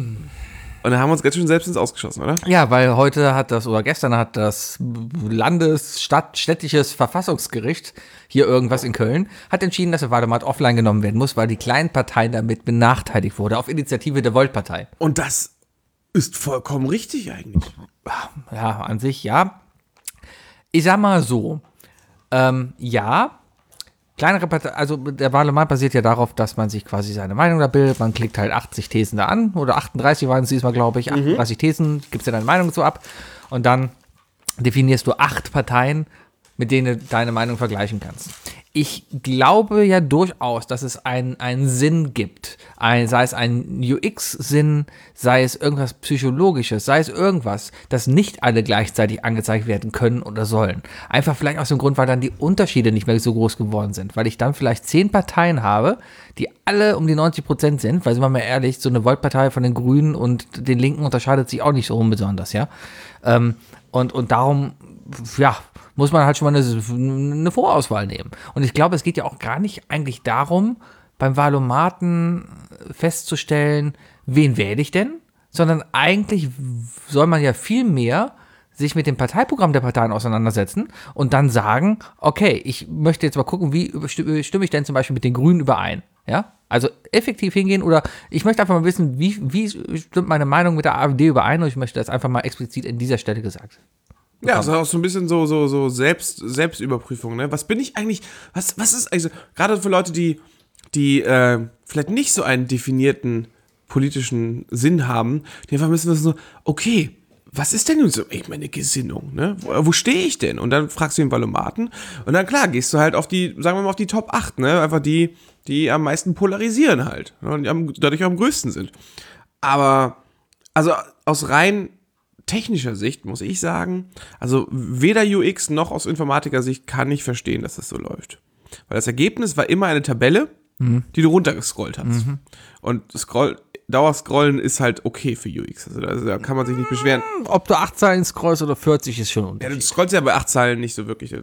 Und dann haben wir uns ganz schön selbst ins Ausgeschossen, oder? Ja, weil heute hat das, oder gestern hat das Landes-, Stadt-, städtisches Verfassungsgericht, hier irgendwas in Köln, hat entschieden, dass der Wahlomat offline genommen werden muss, weil die kleinen Parteien damit benachteiligt wurde, auf Initiative der Volt-Partei. Und das ist vollkommen richtig eigentlich. Ja, an sich, ja. Ich sag mal so, ähm, ja, kleinere Partei, also der Wahlomat basiert ja darauf, dass man sich quasi seine Meinung da bildet, man klickt halt achtzig Thesen da an, oder achtunddreißig waren es diesmal, glaube ich, achtunddreißig mhm. Thesen, gibst dir deine Meinung so ab und dann definierst du acht Parteien, mit denen du deine Meinung vergleichen kannst. Ich glaube ja durchaus, dass es einen, einen Sinn gibt, ein, sei es ein U X-Sinn, sei es irgendwas Psychologisches, sei es irgendwas, dass nicht alle gleichzeitig angezeigt werden können oder sollen. Einfach vielleicht aus dem Grund, weil dann die Unterschiede nicht mehr so groß geworden sind, weil ich dann vielleicht zehn Parteien habe, die alle um die neunzig Prozent sind, weil, sind wir mal ehrlich, so eine Volt-Partei von den Grünen und den Linken unterscheidet sich auch nicht so besonders, ja. Ähm, und, und darum, ja, muss man halt schon mal eine, eine Vorauswahl nehmen. Und ich glaube, es geht ja auch gar nicht eigentlich darum, beim Wahlomaten festzustellen, wen wähle ich denn, sondern eigentlich soll man ja viel mehr sich mit dem Parteiprogramm der Parteien auseinandersetzen und dann sagen, okay, ich möchte jetzt mal gucken, wie stimme ich denn zum Beispiel mit den Grünen überein, ja? Also effektiv hingehen oder ich möchte einfach mal wissen, wie, wie stimmt meine Meinung mit der AfD überein und ich möchte das einfach mal explizit in dieser Stelle gesagt. Ja, das ist auch so ein bisschen so, so, so Selbst, Selbstüberprüfung, ne? Was bin ich eigentlich, was, was ist, also, gerade für Leute, die, die, äh, vielleicht nicht so einen definierten politischen Sinn haben, die einfach müssen so, okay, was ist denn nun so, ey, meine Gesinnung, ne? Wo, wo stehe ich denn? Und dann fragst du den Wahlomaten und dann, klar, gehst du halt auf die, sagen wir mal, auf die Top acht, ne? Einfach die, die am meisten polarisieren halt, ne? Und die am, dadurch auch am größten sind. Aber, also, aus rein technischer Sicht muss ich sagen, also weder U X noch aus Informatiker-Sicht kann ich verstehen, dass das so läuft. Weil das Ergebnis war immer eine Tabelle, mhm. die du runtergescrollt hast. Mhm. Und Scroll, Dauerscrollen ist halt okay für U X. Also da, da kann man sich nicht beschweren. Ob du acht Zeilen scrollst oder vierzig ist schon unterschiedlich. Ja, du scrollst ja bei acht Zeilen nicht so wirklich.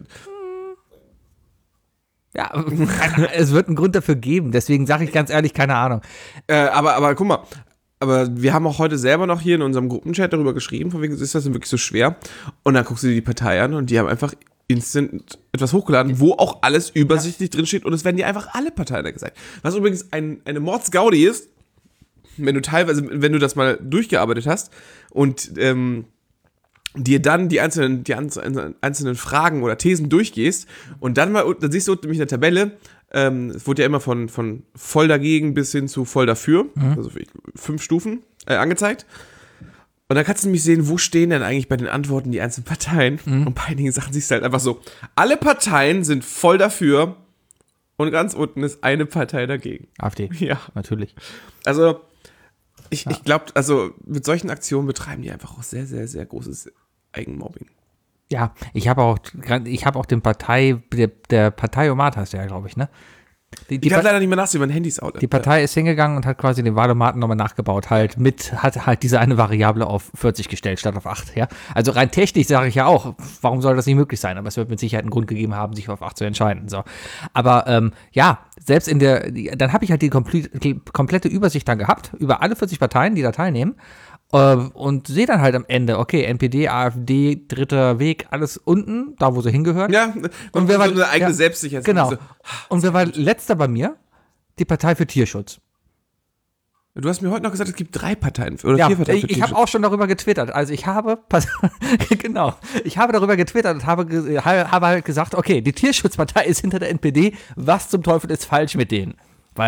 Ja, es wird einen Grund dafür geben. Deswegen sage ich ganz ehrlich, keine Ahnung. Äh, aber, aber guck mal, aber wir haben auch heute selber noch hier in unserem Gruppenchat darüber geschrieben, von wegen, ist das denn wirklich so schwer? Und dann guckst du dir die Partei an und die haben einfach instant etwas hochgeladen, wo auch alles übersichtlich ja. drinsteht und es werden dir einfach alle Parteien gesagt. Was übrigens ein, eine Mordsgaudi ist, wenn du teilweise, wenn du das mal durchgearbeitet hast und ähm, dir dann die einzelnen, die einzelnen Fragen oder Thesen durchgehst und dann mal, dann siehst du nämlich eine Tabelle. Ähm, es wurde ja immer von, von voll dagegen bis hin zu voll dafür, mhm. also fünf Stufen äh, angezeigt. Und dann kannst du nämlich sehen, wo stehen denn eigentlich bei den Antworten die einzelnen Parteien. Mhm. Und bei einigen Sachen siehst du halt einfach so, alle Parteien sind voll dafür und ganz unten ist eine Partei dagegen. AfD. Ja. Natürlich. Also, ich, ja. ich glaube, also mit solchen Aktionen betreiben die einfach auch sehr, sehr, sehr großes Eigenmobbing. Ja, ich habe auch, ich habe auch den Partei, der, der Parteiomat heißt der ja, glaube ich, ne? Die, die ich habe leider nicht mehr nachsehen, mein Handy ist out. Die Partei ist hingegangen und hat quasi den Wahlomaten nochmal nachgebaut, halt mit, hat halt diese eine Variable auf vierzig gestellt statt auf acht, ja? Also rein technisch sage ich ja auch, warum soll das nicht möglich sein? Aber es wird mit Sicherheit einen Grund gegeben haben, sich auf acht zu entscheiden, so. Aber, ähm, ja, selbst in der, die, dann habe ich halt die, komple- die komplette Übersicht dann gehabt, über alle vierzig Parteien, die da teilnehmen. Und sehe dann halt am Ende, okay, N P D, AfD, dritter Weg, alles unten, da wo sie hingehören. Ja, und wer so war eine eigene ja, Selbstsicherheit. Genau. So. Und wer war letzter bei mir? Die Partei für Tierschutz. Du hast mir heute noch gesagt, es gibt drei Parteien oder ja, vier Parteien ich, für ich habe auch schon darüber getwittert. Also ich habe, genau, ich habe darüber getwittert und habe, habe halt gesagt, okay, die Tierschutzpartei ist hinter der N P D. Was zum Teufel ist falsch mit denen? Weil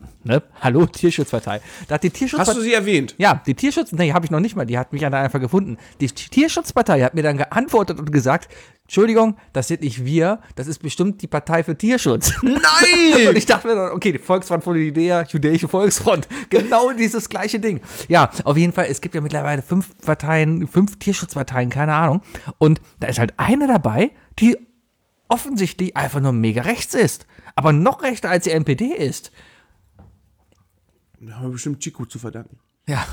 Ne? Hallo, Tierschutzpartei. Da hat die Tierschutzpartei. Hast du sie erwähnt? Ja, die Tierschutz, nee, habe ich noch nicht mal, die hat mich dann einfach gefunden. Die Tierschutzpartei hat mir dann geantwortet und gesagt, Entschuldigung, das sind nicht wir, das ist bestimmt die Partei für Tierschutz. Nein! Und ich dachte mir dann, okay, die Volksfront von der Idee, Jüdische Volksfront, genau dieses gleiche Ding. Ja, auf jeden Fall, es gibt ja mittlerweile fünf Parteien, fünf Tierschutzparteien, keine Ahnung. Und da ist halt eine dabei, die offensichtlich einfach nur mega rechts ist. Aber noch rechter als die N P D ist. Da haben wir bestimmt Chico zu verdanken. Ja.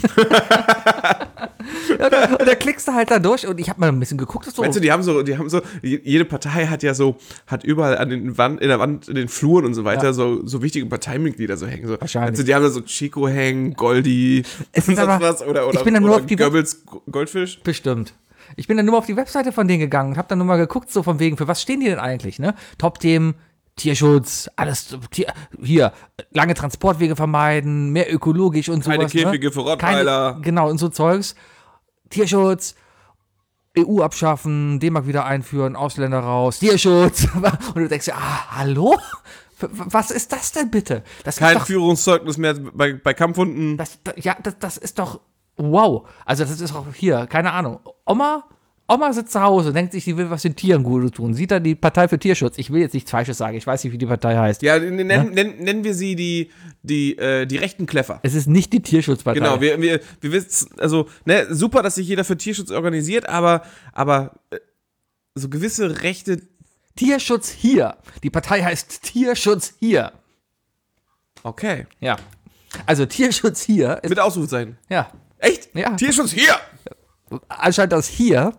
und, da, und da klickst du halt da durch und ich habe mal ein bisschen geguckt. So. Meinst du, die haben so, die haben so, jede Partei hat ja so, hat überall an den Wand, in der Wand, in den Fluren und so weiter Ja. so, so wichtige Parteimitglieder so hängen. So. Wahrscheinlich. Meinst du, die haben da so Chico hängen, Goldi, Es sind sonst aber- was, oder, oder, ich bin dann nur oder auf die- Goebbels Goldfisch. Bestimmt. Ich bin dann nur mal auf die Webseite von denen gegangen und habe dann nur mal geguckt, so von wegen, für was stehen die denn eigentlich, ne? Top-Themen, Tierschutz, alles, Tier, hier, lange Transportwege vermeiden, mehr ökologisch und Keine sowas. Käfige ne? für Rottweiler. Keine, genau, und so Zeugs. Tierschutz, E U abschaffen, D-Mark wieder einführen, Ausländer raus, Tierschutz. Und du denkst dir, ah, hallo? W- Was ist das denn bitte? Das Kein ist doch, Führungszeugnis mehr bei, bei Kampfhunden. das, ja, das, das ist doch, wow. Also das ist auch hier, keine Ahnung. Oma, Oma sitzt zu Hause, denkt sich, sie will was den Tieren Gutes tun. Sieht dann die Partei für Tierschutz. Ich will jetzt nichts Falsches sagen, ich weiß nicht, wie die Partei heißt. Ja, nennen, nennen, nennen wir sie die, die, äh, die rechten Kleffer. Es ist nicht die Tierschutzpartei. Genau, wir, wir, wir wissen, also, ne, super, dass sich jeder für Tierschutz organisiert, aber, aber äh, so gewisse Rechte. Tierschutz hier. Die Partei heißt Tierschutz hier. Okay. Ja. Also Tierschutz hier ist, Mit Ausrufezeichen. ja. Echt? Ja. Tierschutz hier! Anscheinend das hier.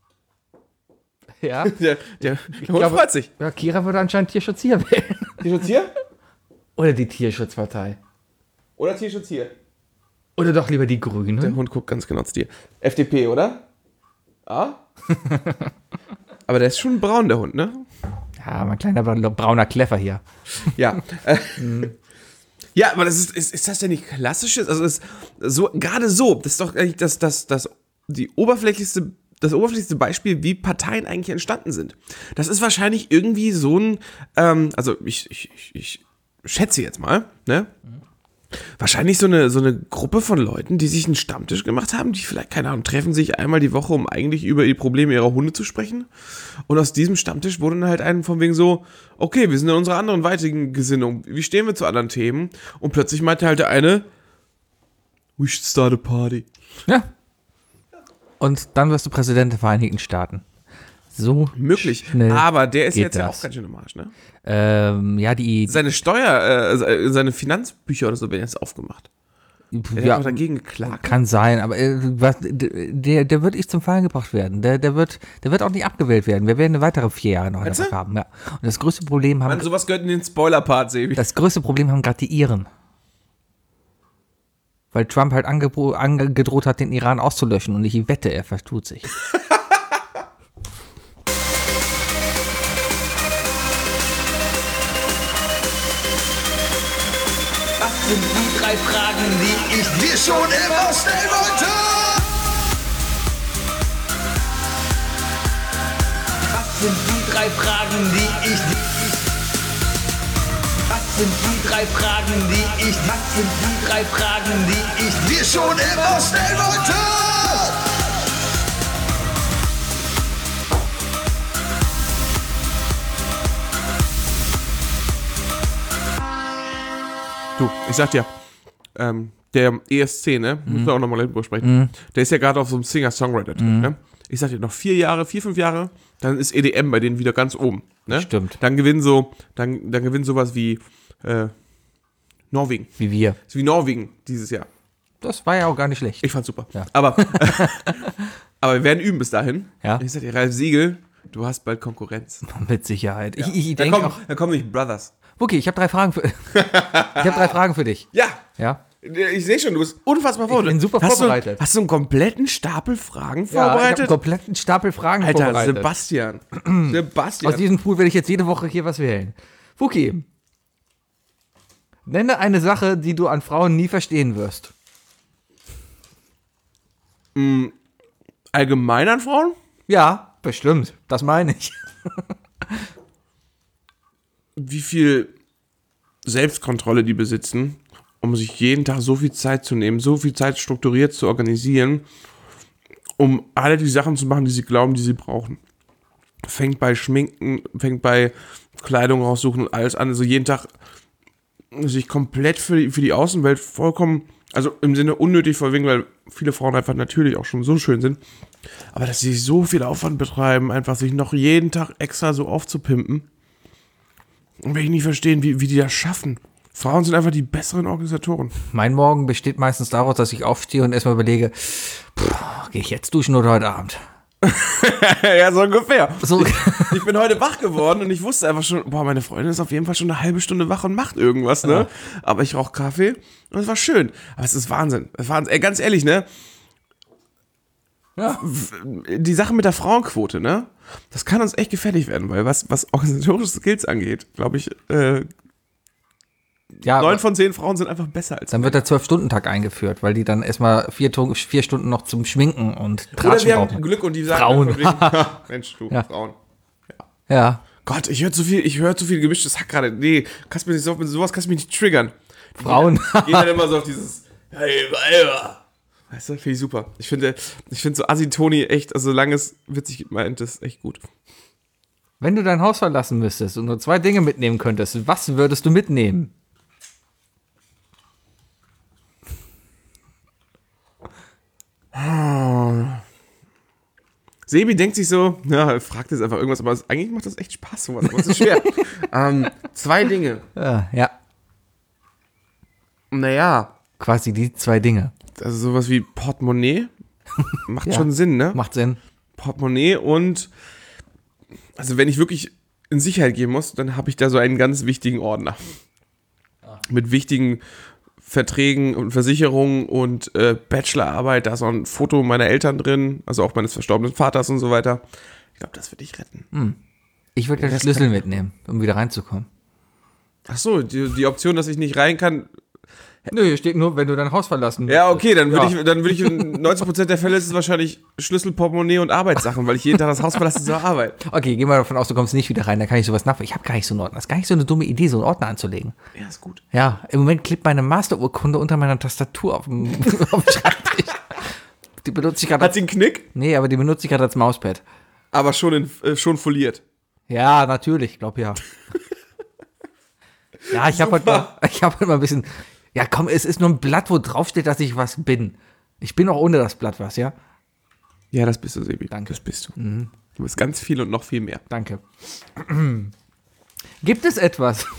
Ja. Der, der, der Hund glaube- freut sich. Ja, Kira würde anscheinend Tierschutz hier wählen. Tierschutz hier? Oder die Tierschutzpartei. Oder Tierschutz hier? Oder doch lieber die Grünen. Der Hund guckt ganz genau zu dir. F D P, oder? Ah? Aber der ist schon braun, der Hund, ne? Ja, mein kleiner brauner Kleffer hier. Ja. Äh, ja, aber das ist, ist, ist das denn nicht klassisches? Also, ist so, gerade so, das ist doch eigentlich das, das, das, die oberflächlichste, das oberflächlichste Beispiel, wie Parteien eigentlich entstanden sind. Das ist wahrscheinlich irgendwie so ein, ähm, also ich, ich, ich, ich schätze jetzt mal, ne? Wahrscheinlich so eine, so eine Gruppe von Leuten, die sich einen Stammtisch gemacht haben, die vielleicht, keine Ahnung, treffen sich einmal die Woche, um eigentlich über die Probleme ihrer Hunde zu sprechen. Und aus diesem Stammtisch wurde dann halt einen von wegen so, okay, wir sind in unserer anderen weitigen Gesinnung, wie stehen wir zu anderen Themen? Und plötzlich meinte halt der eine, we should start a party. Ja. Und dann wirst du Präsident der Vereinigten Staaten. So Möglich. schnell Aber der ist geht jetzt ja das. auch ganz schön im Arsch, ne? Ähm, ja, die. Seine Steuer, äh, seine Finanzbücher oder so werden jetzt aufgemacht. Der ja, hat auch dagegen geklagt. kann sein, aber äh, was, der, der wird nicht zum Fallen gebracht werden. Der, der, wird, der wird auch nicht abgewählt werden. Wir werden eine weitere vier Jahre noch Meinst einfach du? haben. Ja. Und das größte Problem haben, Mann, sowas gehört in den Spoiler-Part, Sebi. das größte Problem haben gerade die Iren. Weil Trump halt angebo- angedroht hat, den Iran auszulöschen. Und ich wette, er vertut sich. Was sind die drei Fragen, die ich dir schon immer stellen wollte? Was sind die drei Fragen, die ich Was sind die drei Fragen, die ich Was sind die drei Fragen, die ich dir schon immer stellen wollte? Du, ich sag dir, ähm, der E S C, ne, muss man auch nochmal drüber sprechen, der ist ja gerade auf so einem Singer-Songwriter-Trip, ne? Ich sag dir, noch vier Jahre, vier, fünf Jahre, dann ist E D M bei denen wieder ganz oben, ne? Stimmt. Dann gewinnen so, dann, dann gewinnen sowas wie, äh, Norwegen. Wie wir. Ist wie Norwegen dieses Jahr. Das war ja auch gar nicht schlecht. Ich fand's super. Ja. Aber, aber wir werden üben bis dahin. Ja. Ich sag dir, Ralf Siegel, du hast bald Konkurrenz. Mit Sicherheit. Ich, ich Da denke kommen, auch. da kommen nicht Brothers. Okay, ich habe drei Fragen für. ich habe drei Fragen für dich. Ja, Ja. ich sehe schon, du bist unfassbar vorbereitet. bin super hast vorbereitet. Du, hast du einen kompletten Stapel Fragen Ja, ich habe einen vorbereitet? kompletten Stapel Fragen Alter, vorbereitet. Sebastian. Sebastian. Aus diesem Pool werde ich jetzt jede Woche hier was wählen. Fuki, nenne eine Sache, die du an Frauen nie verstehen wirst. Allgemein an Frauen? Ja, bestimmt. Das meine ich. Wie viel Selbstkontrolle die besitzen, um sich jeden Tag so viel Zeit zu nehmen, so viel Zeit strukturiert zu organisieren, um alle die Sachen zu machen, die sie glauben, die sie brauchen. Fängt bei Schminken, fängt bei Kleidung raussuchen und alles an. Also jeden Tag sich komplett für die, für die Außenwelt vollkommen, also im Sinne unnötig verwingen, weil viele Frauen einfach natürlich auch schon so schön sind. Aber dass sie so viel Aufwand betreiben, einfach sich noch jeden Tag extra so aufzupimpen. Und will ich nicht verstehen, wie, wie die das schaffen. Frauen sind einfach die besseren Organisatoren. Mein Morgen besteht meistens daraus, dass ich aufstehe und erstmal überlege, gehe ich jetzt duschen oder heute Abend? Ja, so ungefähr. So. Ich, ich bin heute wach geworden und ich wusste einfach schon, boah, meine Freundin ist auf jeden Fall schon eine halbe Stunde wach und macht irgendwas, ne? Ja. Aber ich rauche Kaffee und es war schön. Aber es ist Wahnsinn. Es ist Wahnsinn. Ey, ganz ehrlich, ne? Ja. Die Sache mit der Frauenquote, ne? Das kann uns echt gefährlich werden, weil was, was organisatorische Skills angeht, glaube ich, äh, ja, neun von zehn Frauen sind einfach besser als Dann wird der zwölf-Stunden-Tag eingeführt, weil die dann erstmal vier, vier Stunden noch zum Schminken und Tratschen Oder wir brauchen. haben Glück und die sagen Frauen. einfach wegen, ha, Mensch, du, Ja. Frauen. Ja, Gott, ich höre zu viel, ich höre zu viel gemischtes Hack gerade. Nee, kannst mir nicht so, mit sowas kannst du mich nicht triggern. Frauen. Gehen dann immer so auf dieses, hey, Weiber. Weißt du, finde ich super. Ich finde, ich finde so Assi-Toni echt, also solange es witzig meint, ist echt gut. Wenn du dein Haus verlassen müsstest und nur zwei Dinge mitnehmen könntest, was würdest du mitnehmen? Sebi denkt sich so, ja, fragt jetzt einfach irgendwas, aber es, eigentlich macht das echt Spaß, sowas, aber es ist schwer. ähm, zwei Dinge. Ja, ja, Naja, quasi die zwei Dinge. also sowas wie Portemonnaie macht Ja. schon Sinn, ne? Macht Sinn. Portemonnaie und, also wenn ich wirklich in Sicherheit gehen muss, dann habe ich da so einen ganz wichtigen Ordner. Mit wichtigen Verträgen und Versicherungen und äh, Bachelorarbeit, da ist auch ein Foto meiner Eltern drin, also auch meines verstorbenen Vaters und so weiter. Ich glaube, das würde ich retten. Ich würde den Schlüssel mitnehmen, um wieder reinzukommen. Ach so, die, die Option, dass ich nicht rein kann. Nö, hier steht nur, wenn du dein Haus verlassen Ja, okay, dann würde Ja. ich, dann würde ich, in neunzig Prozent der Fälle ist es wahrscheinlich Schlüssel, Portemonnaie und Arbeitssachen, weil ich jeden Tag das Haus verlasse zur Arbeit. Okay, geh mal davon aus, du kommst nicht wieder rein, dann kann ich sowas nach. Ich habe gar nicht so einen Ordner. Das ist gar nicht so eine dumme Idee, so einen Ordner anzulegen. Ja, ist gut. Ja, im Moment klebt meine Masterurkunde unter meiner Tastatur auf dem, auf dem Schreibtisch. Die benutze ich gerade. Hat sie einen Knick, Nee, aber die benutze ich gerade als Mauspad. aber schon, in, äh, schon foliert. Ja, natürlich, glaub ja. Ja, ich habe heute mal, ich habe heute mal ein bisschen. Ja, komm, es ist nur ein Blatt, wo drauf steht, dass ich was bin. Ich bin auch ohne das Blatt was, ja? Ja, das bist du, Sebi. Danke. Das bist du. Du bist ganz viel und noch viel mehr. Danke. Gibt es etwas?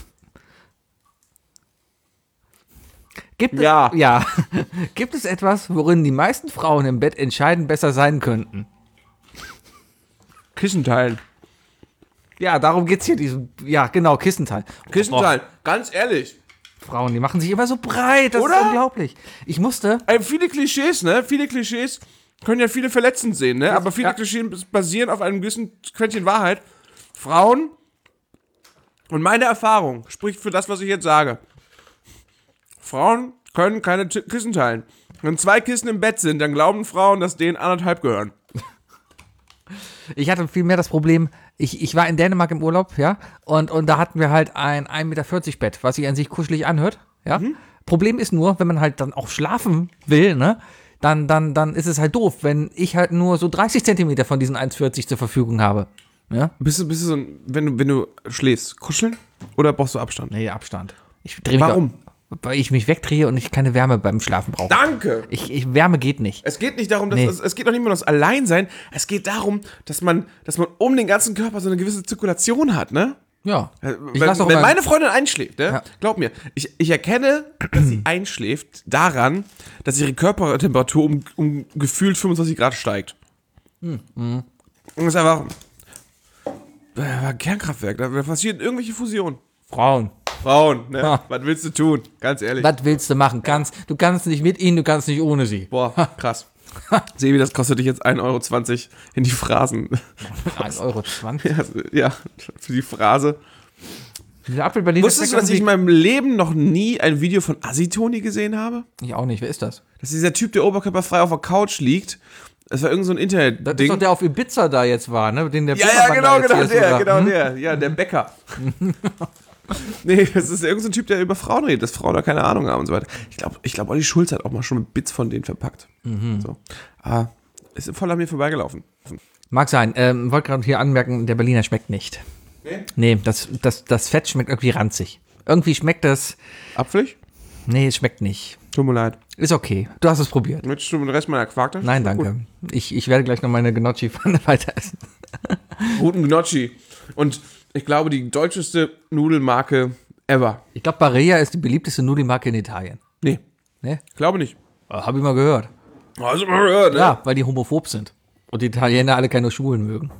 Gibt es, Ja. ja. Gibt es etwas, worin die meisten Frauen im Bett entscheidend besser sein könnten? Kissen teilen. Ja, darum geht's hier. Diesem, ja, genau, Kissenteil. Kissen Boah, teilen. Ganz ehrlich. Frauen, die machen sich immer so breit. Das Oder? ist unglaublich. Ich musste. Ey, viele Klischees, ne? Viele Klischees können ja viele verletzend sehen, ne? Aber viele ja. Klischees basieren auf einem gewissen Quäntchen Wahrheit. Frauen, und meine Erfahrung spricht für das, was ich jetzt sage. Frauen können keine T- Kissen teilen. Wenn zwei Kissen im Bett sind, dann glauben Frauen, dass denen anderthalb gehören. Ich hatte viel mehr das Problem, ich, ich war in Dänemark im Urlaub, ja, und, und da hatten wir halt ein ein Meter vierzig Bett, was sich an sich kuschelig anhört, ja. Mhm. Problem ist nur, wenn man halt dann auch schlafen will, ne, dann, dann, dann ist es halt doof, wenn ich halt nur so dreißig Zentimeter von diesen eins vierzig zur Verfügung habe, ja. Bist du, bist du so ein, wenn du, wenn du schläfst, kuscheln? Oder brauchst du Abstand? Nee, Abstand. Ich dreh mich Warum? Auch, weil ich mich wegdrehe und ich keine Wärme beim Schlafen brauche. Danke! Ich, ich, Wärme geht nicht. Es geht nicht darum, dass Nee. es, es geht noch nicht mal um das Alleinsein. Es geht darum, dass man, dass man um den ganzen Körper so eine gewisse Zirkulation hat, ne? Ja. Äh, Ich Wenn, lass auch wenn mal- meine Freundin einschläft, ne? Ja. Glaub mir, ich, ich erkenne, dass sie einschläft daran, dass ihre Körpertemperatur um, um gefühlt fünfundzwanzig Grad steigt. Hm. Und das ist einfach äh, Kernkraftwerk, da, da passieren irgendwelche Fusionen. Frauen. Frauen, ne? Ha. Was willst du tun? Ganz ehrlich. Was willst du machen? Kannst, du kannst nicht mit ihnen, du kannst nicht ohne sie. Boah, krass. Sebi, das kostet dich jetzt ein Euro zwanzig in die Phrasen. ein Euro zwanzig. Ja, ja, für die Phrase. Dieser Apfel Berliner Wusstest du, dass ich in meinem Leben noch nie ein Video von Assi-Toni gesehen habe? Ich auch nicht. Wer ist das? Das ist dieser Typ, der oberkörperfrei auf der Couch liegt. Das war irgend so ein Das ist Internet-Ding. doch der auf Ibiza da jetzt war, ne? Den der Ja, ja, Böhmermann genau, da jetzt genau hier der, sogar- genau Hm? der. Ja, der Bäcker. Nee, das ist irgendein so Typ, der über Frauen redet, dass Frauen da keine Ahnung haben und so weiter. Ich glaube, ich glaub, Olli Schulz hat auch mal schon Bits von denen verpackt. Mhm. So. Aber ist voll an mir vorbeigelaufen. Mag sein. Ähm, wollte gerade hier anmerken, der Berliner schmeckt nicht. Nee? Nee, das, das, das Fett schmeckt irgendwie ranzig. Irgendwie schmeckt das... Apfelig? Nee, es schmeckt nicht. Tut mir leid. Ist okay. Du hast es probiert. Möchtest du den Rest meiner Quark? Nein, danke. Ich, ich werde gleich noch meine Gnocchi-Pfanne weiter essen. Guten Gnocchi. Und ich glaube, die deutscheste Nudelmarke ever. Ich glaube, Barilla ist die beliebteste Nudelmarke in Italien. Nee, Ne? glaube nicht. Habe ich mal gehört. Also mal gehört, ne? Ja, weil die homophob sind. Und die Italiener alle keine Schwulen mögen.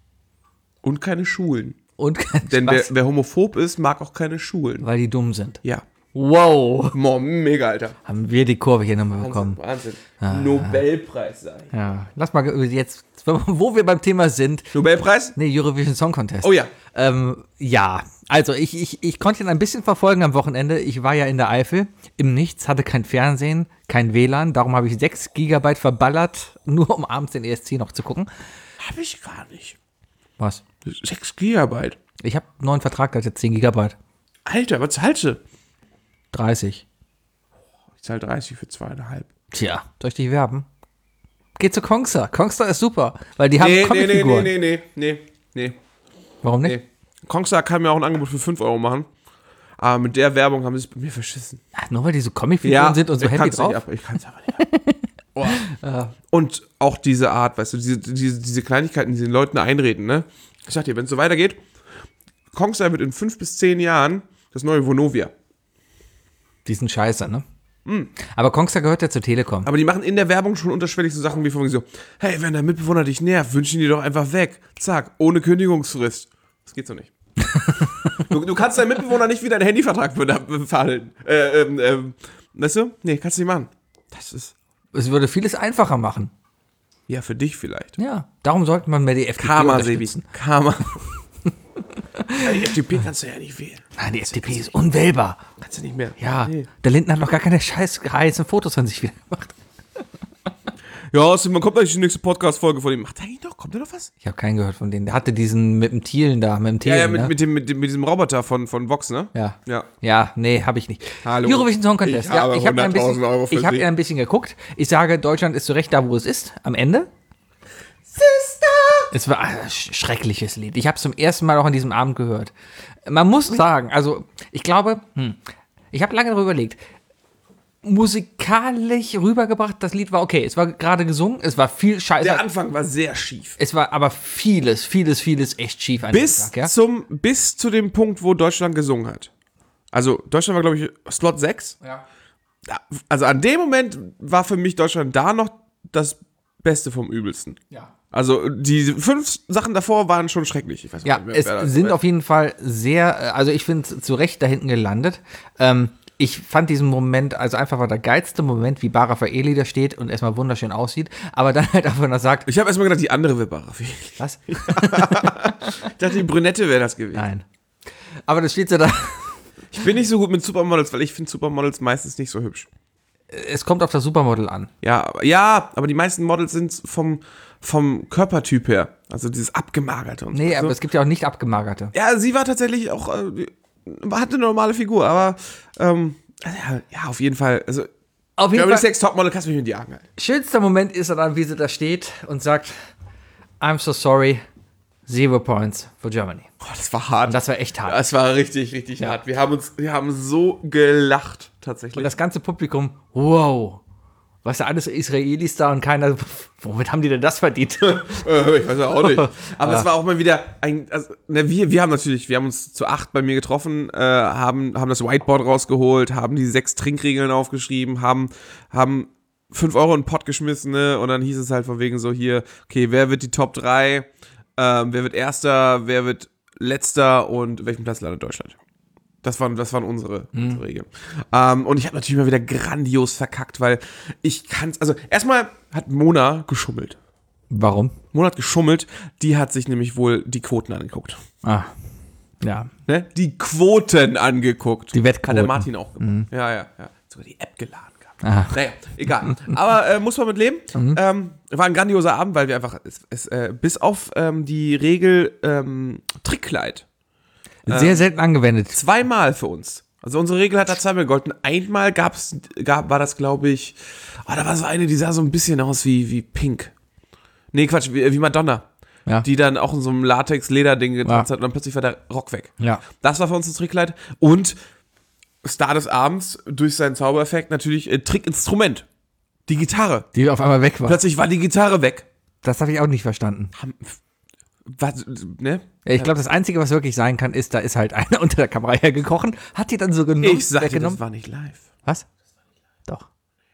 Und keine Schulen. Und kein Denn wer, Spaß, wer homophob ist, mag auch keine Schulen. weil die dumm sind. Ja. Wow. Mo, mega, Alter. Haben wir die Kurve hier nochmal bekommen. Wahnsinn. Nobelpreis, sag ich. Ja. Lass mal jetzt, wo wir beim Thema sind. Nobelpreis? Nee, Eurovision Song Contest. Oh ja. Ähm, ja, also ich, ich, ich konnte ihn ein bisschen verfolgen am Wochenende. Ich war ja in der Eifel, im Nichts, hatte kein Fernsehen, kein W L A N. Darum habe ich sechs Gigabyte verballert, nur um abends den E S C noch zu gucken. Hab ich gar nicht. Was? sechs Gigabyte. Ich habe einen neuen Vertrag, der hat jetzt zehn Gigabyte. Alter, was zahlst du? dreißig. Ich zahle dreißig für zweieinhalb. Tja, soll ich dich werben? Geh zu Kongster. Kongster ist super, weil die haben Nee, nee, nee, Comicfiguren. nee, nee, nee, nee, Warum nicht? nee. Kongstar kann mir auch ein Angebot für fünf Euro machen. Aber mit der Werbung haben sie es bei mir verschissen. Ach, nur weil die so Comicfiguren sind und so ich happy kann's nicht drauf? ab, ich kann's aber nicht ab. Oh. Und auch diese Art, weißt du, diese, diese, diese Kleinigkeiten, die den Leuten einreden, ne? Ich sag dir, wenn es so weitergeht, Kongstar wird in fünf bis zehn Jahren das neue Vonovia. Die sind scheiße, ne? Mm. Aber Kongster gehört ja zur Telekom. Aber die machen in der Werbung schon unterschwellig so Sachen wie von so, hey, wenn dein Mitbewohner dich nervt, wünschen die doch einfach weg. Zack, ohne Kündigungsfrist. Das geht so nicht. du, du kannst deinen Mitbewohner nicht wieder einen Handyvertrag verhandeln. Äh, ähm, ähm, weißt du? Nee, kannst du nicht machen. Das ist, Es würde vieles einfacher machen. ja, für dich vielleicht. Ja, darum sollte man mehr die F D P Karma, Sebi. unterstützen. Karma. Ja, die F D P kannst du ja nicht wählen. Nein, die F D P ist unwählbar. Kannst du nicht mehr. Ja, Nee. der Lindner hat noch gar keine scheiß heißen Fotos von sich wieder gemacht. Ja, außerdem, man kommt eigentlich die nächste Podcast-Folge von ihm. Macht er eigentlich noch? Kommt da noch was? Ich habe keinen gehört von denen. Der hatte diesen mit dem Thielen da, mit dem Ja, Thielen, ja, mit, ne? mit, dem, mit, dem, mit diesem Roboter von, von Vox, ne? Ja. Ja. Ja, nee, habe ich nicht. Hallo. Eurovision Song Contest. Ich ja, habe ich habe ein bisschen, hunderttausend Euro für ich habe Sie. ein bisschen geguckt. Ich sage, Deutschland ist zu Recht da, wo es ist, am Ende. Sister! Es war ein sch- schreckliches Lied. Ich habe es zum ersten Mal auch an diesem Abend gehört. Man muss sagen, also ich glaube, hm, ich habe lange darüber überlegt. Musikalisch rübergebracht, das Lied war okay. Es war gerade gesungen, es war viel Scheiße. Der Anfang war sehr schief. Es war aber vieles, vieles, vieles echt schief an Bis, dem Tag, ja? zum, bis zu dem Punkt, wo Deutschland gesungen hat. Also, Deutschland war, glaube ich, Slot sechs. Ja. Ja, also, an dem Moment war für mich Deutschland da noch das Beste vom Übelsten. Ja. Also, die fünf Sachen davor waren schon schrecklich. Ich weiß Ja, nicht, wer- es wer das- sind wer- auf jeden Fall sehr, also ich finde zu Recht da hinten gelandet. Ähm, ich fand diesen Moment, also einfach war der geilste Moment, wie Bara Faeli da steht und erstmal wunderschön aussieht, aber dann halt einfach noch sagt, Ich habe erstmal gedacht, die andere wäre Barafi. was? Ich dachte, die Brünette wäre das gewesen. Nein. Aber das steht so da, Ich bin nicht so gut mit Supermodels, weil ich finde Supermodels meistens nicht so hübsch. es kommt auf das Supermodel an. Ja, aber, ja, aber die meisten Models sind vom, vom Körpertyp her. Also dieses Abgemagerte und Nee, so. aber es gibt ja auch nicht abgemagerte. Ja, sie war tatsächlich auch, äh, hatte eine normale Figur, aber ähm, ja, ja, auf jeden Fall. Also, Auf jeden Germany's Fall, Next Topmodel kannst du mich mit die Augen halten. schönster Moment ist er dann, wie sie da steht und sagt, I'm so sorry, zero points for Germany. Boah, das war hart. Und das war echt hart. Das war richtig, richtig Ja. hart. Wir haben uns, wir haben so gelacht, tatsächlich. Und das ganze Publikum, wow, was da alles Israelis da und keiner, womit haben die denn das verdient? Äh, ich weiß ja auch nicht. Aber es war auch mal wieder ein, also, ne, wir, wir haben natürlich, wir haben uns zu acht bei mir getroffen, äh, haben, haben das Whiteboard rausgeholt, haben die sechs Trinkregeln aufgeschrieben, haben, haben fünf Euro in den Pott geschmissen, ne, und dann hieß es halt von wegen so hier, okay, wer wird die Top drei, ähm, wer wird Erster, wer wird Letzter und welchen Platz landet Deutschland? Das waren, das waren unsere, Mhm. unsere Regeln. Ähm, und ich habe natürlich mal wieder grandios verkackt, weil ich kann's, also erstmal hat Mona geschummelt. Warum? Mona hat geschummelt, die hat sich nämlich wohl die Quoten angeguckt. Ah, ja. Ne? Die Quoten angeguckt. Die Wettquoten. Hat der Martin auch gemacht. Ja, ja, ja. Sogar die App geladen gehabt. Aha. Naja, egal. Aber äh, muss man mit leben. Ähm, war ein grandioser Abend, weil wir einfach, es, es, äh, bis auf ähm, die Regel ähm, Trickkleid, Sehr selten angewendet. Zweimal für uns. Also unsere Regel hat da zweimal gegolten. Einmal gab's, gab, war das, glaube ich, oh, da war so eine, die sah so ein bisschen aus wie, wie Pink. Nee, Quatsch, wie, wie Madonna. Ja. Die dann auch in so einem Latex-Leder-Ding getanzt Ja. hat und dann plötzlich war der Rock weg. Ja. Das war für uns das Trickkleid. Und Star des Abends, durch seinen Zaubereffekt natürlich äh, Trickinstrument. Die Gitarre. Die auf einmal weg war. Plötzlich war die Gitarre weg. Das habe ich auch nicht verstanden. Was, ne? Ja, ich glaube, das Einzige, was wirklich sein kann, ist, da ist halt einer unter der Kamera hergekrochen, hat die dann so genommen, Ich sag dir, weggenommen. das war nicht live. Was? Doch.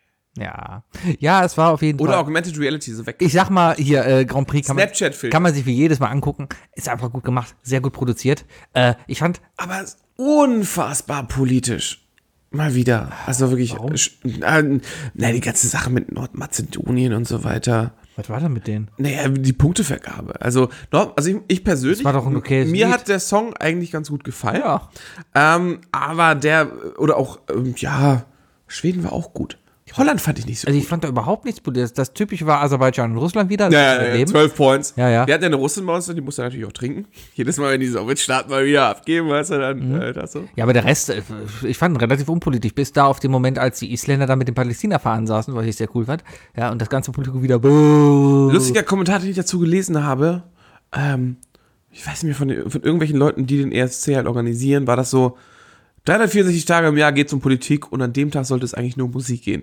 Ja. Ja, es war auf jeden Oder Fall. Augmented Reality so weg. Ich sag mal, hier, äh, Grand Prix kann man, Snapchat-Film. kann man sich wie jedes Mal angucken. Ist einfach gut gemacht, sehr gut produziert. Äh, ich fand, Aber es ist unfassbar politisch. Mal wieder. Also wirklich. Warum? Äh, na, die ganze Sache mit Nordmazedonien und so weiter. was war denn mit denen? Naja, die Punktevergabe. Also, Nord, also ich, ich persönlich. Das war doch ein okayes Mir Lied. hat der Song eigentlich ganz gut gefallen. Ja. Ähm, aber der, oder auch, ähm, ja, Schweden war auch gut. Holland fand ich nicht so Also gut. ich fand da überhaupt nichts Politisches. Das Typische war Aserbaidschan und Russland wieder. Ja, das ja, ja, Leben. zwölf Points. Ja, ja. Wir hatten ja eine Russin bei uns, die musste natürlich auch trinken. Jedes Mal, wenn die Sowjetstaaten mal wieder abgeben, weißt du, dann Mhm. äh, das so. Ja, aber der Rest, äh, ich fand ihn relativ unpolitisch, bis da auf den Moment, als die Isländer da mit den Palästina-Fahnen saßen, was ich sehr cool fand. Ja, und das ganze Publikum wieder. Buh. Lustiger Kommentar, den ich dazu gelesen habe, ähm, ich weiß nicht mehr, von, von irgendwelchen Leuten, die den E S C halt organisieren, war das so, dreihundertvierundsechzig Tage im Jahr geht es um Politik und an dem Tag sollte es eigentlich nur um Musik gehen.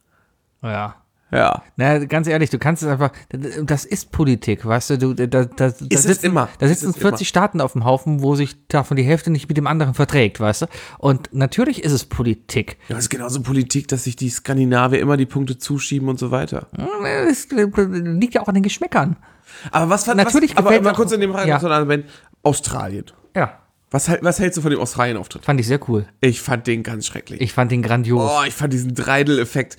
Ja. Ja. Na, ganz ehrlich, du kannst es einfach, das ist Politik, weißt du, du da, da, da, da es sitzen, immer. da Ist sitzen es vierzig immer. Staaten auf dem Haufen, wo sich davon die Hälfte nicht mit dem anderen verträgt, weißt du, und natürlich ist es Politik. Ja, es ist genauso Politik, dass sich die Skandinavier immer die Punkte zuschieben und so weiter. Es liegt ja auch an den Geschmäckern. Aber was fand Natürlich was, aber gefällt mal mir- kurz in dem Fall, Ja. Australien. Ja, Was, halt- was hältst du von dem Australien-Auftritt? fand ich sehr cool. Ich fand den ganz schrecklich. Ich fand den grandios. Oh, ich fand diesen Dreidel-Effekt.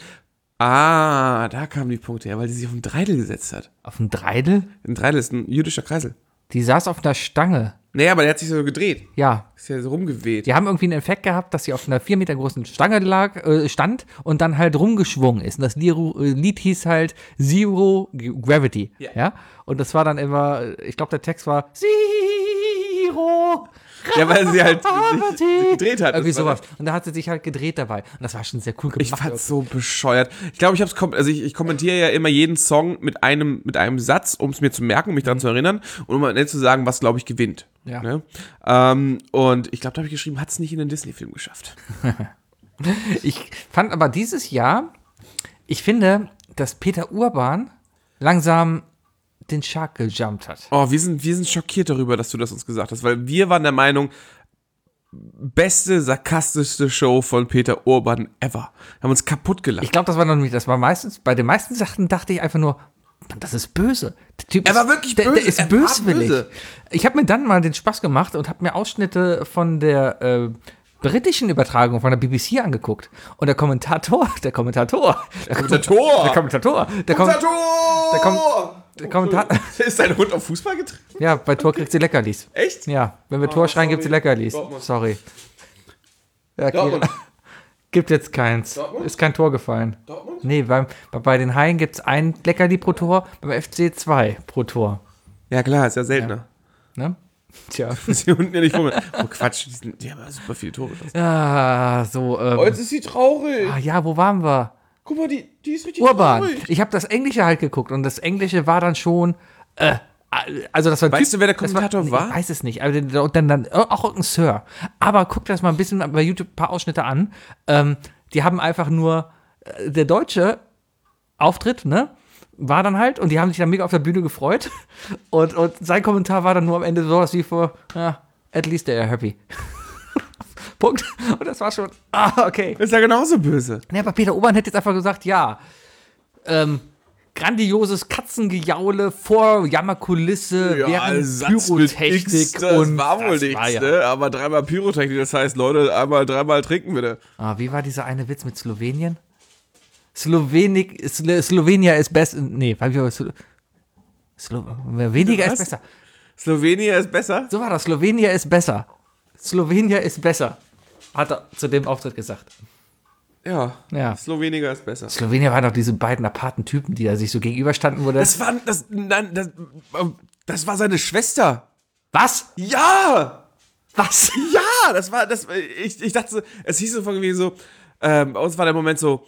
Ah, da kamen die Punkte her, weil die sich auf den Dreidel gesetzt hat. Auf dem Dreidel, Ein Dreidel ist ein jüdischer Kreisel. die saß auf einer Stange. Naja, aber der hat sich so gedreht. Ja, Ist ja so rumgeweht. die haben irgendwie einen Effekt gehabt, dass sie auf einer vier Meter großen Stange lag, äh, stand und dann halt rumgeschwungen ist. Und das Lied, äh, Lied hieß halt Zero Gravity. Ja. Ja. Und das war dann immer, ich glaube, der Text war Zero Ja, weil sie halt Gravity. sich gedreht hat. Irgendwie Das war sowas. Und da hat sie sich halt gedreht dabei. Und das war schon sehr cool gemacht. Ich fand's so bescheuert. Ich glaube, ich hab's kom also ich, ich kommentiere ja immer jeden Song mit einem mit einem Satz, um es mir zu merken, um mich daran zu erinnern und um am Ende zu sagen, was glaube ich gewinnt. Ja. Ne? Ähm, und ich glaube, da habe ich geschrieben, hat's nicht in den Disney-Film geschafft. Ich fand aber dieses Jahr, ich finde, dass Peter Urban langsam den Shark gejumpt hat. Oh, wir sind wir sind schockiert darüber, dass du das uns gesagt hast, weil wir waren der Meinung, beste sarkastischste Show von Peter Urban ever. Wir haben uns kaputt gelacht. Ich glaube, das war noch nicht, das war meistens, bei den meisten Sachen dachte ich einfach nur, das ist böse. Der Typ Er ist, war wirklich der, böse. Der ist Er war böswillig. böse. Ich habe mir dann mal den Spaß gemacht und habe mir Ausschnitte von der äh, britischen Übertragung von der B B C angeguckt. Und der Kommentator, der Kommentator, der Kommentator! der Kommentator, der, Kom der, Kom der Kommentator, Ist dein Hund auf Fußball getreten? ja, bei Tor kriegt sie Leckerlis. Echt? Ja, wenn wir Tor schreien, sorry. gibt sie Leckerlis. Dortmund. Sorry. Ja, Dortmund. Kira. Gibt jetzt keins. Dortmund? Ist kein Tor gefallen. Dortmund? Nee, beim, bei, bei den Haien gibt es ein Leckerli pro Tor, beim F C zwei pro Tor. Ja klar, ist ja seltener. Ne? Tja. Die Hunden ja nicht vor mir. Oh Quatsch, die, sind, die haben ja super viele Tore geschossen. Ja, so, ähm, Oh, jetzt ist sie traurig. ah, ja, wo waren wir? Guck mal, die, die ist richtig Urban. traurig. Ich habe das Englische halt geguckt und das Englische war dann schon, äh, also das war ein Weißt Typ- du, wer der das Kommentator nee, war? Ich weiß es nicht, aber dann, dann, dann auch irgendein Sir. Aber guck das mal ein bisschen bei YouTube ein paar Ausschnitte an. Ähm, die haben einfach nur, äh, der deutsche Auftritt, ne, war dann halt, und die haben sich dann mega auf der Bühne gefreut. Und, und sein Kommentar war dann nur am Ende sowas wie vor, ja, at least they are happy. Punkt. Und das war schon, ah, okay. Ist ja genauso böse. Ja, aber Peter Urban hätte jetzt einfach gesagt, ja, ähm, grandioses Katzengejaule vor Jammerkulisse, während Pyrotechnik das und war wohl das nichts, war ja. ne? Aber dreimal Pyrotechnik, das heißt, Leute, einmal, dreimal trinken bitte. Ah, wie war dieser eine Witz mit Slowenien? Slowenik, Slo Slowenia ist besser. Nee, war wie Slo Slo weniger Was? ist besser. Slowenien ist besser? So war das. Slowenia ist besser. Slowenia ist besser. Hat er zu dem Auftritt gesagt. Ja. Ja. Sloweniger ist besser. Slowenia waren doch diese beiden aparten Typen, die da sich so gegenüberstanden, wo das. Das war, das, nein, das, das war seine Schwester. Was? Ja! Was? Ja, das war, das, ich, ich dachte so, es hieß so von irgendwie so, ähm, bei uns war der Moment so,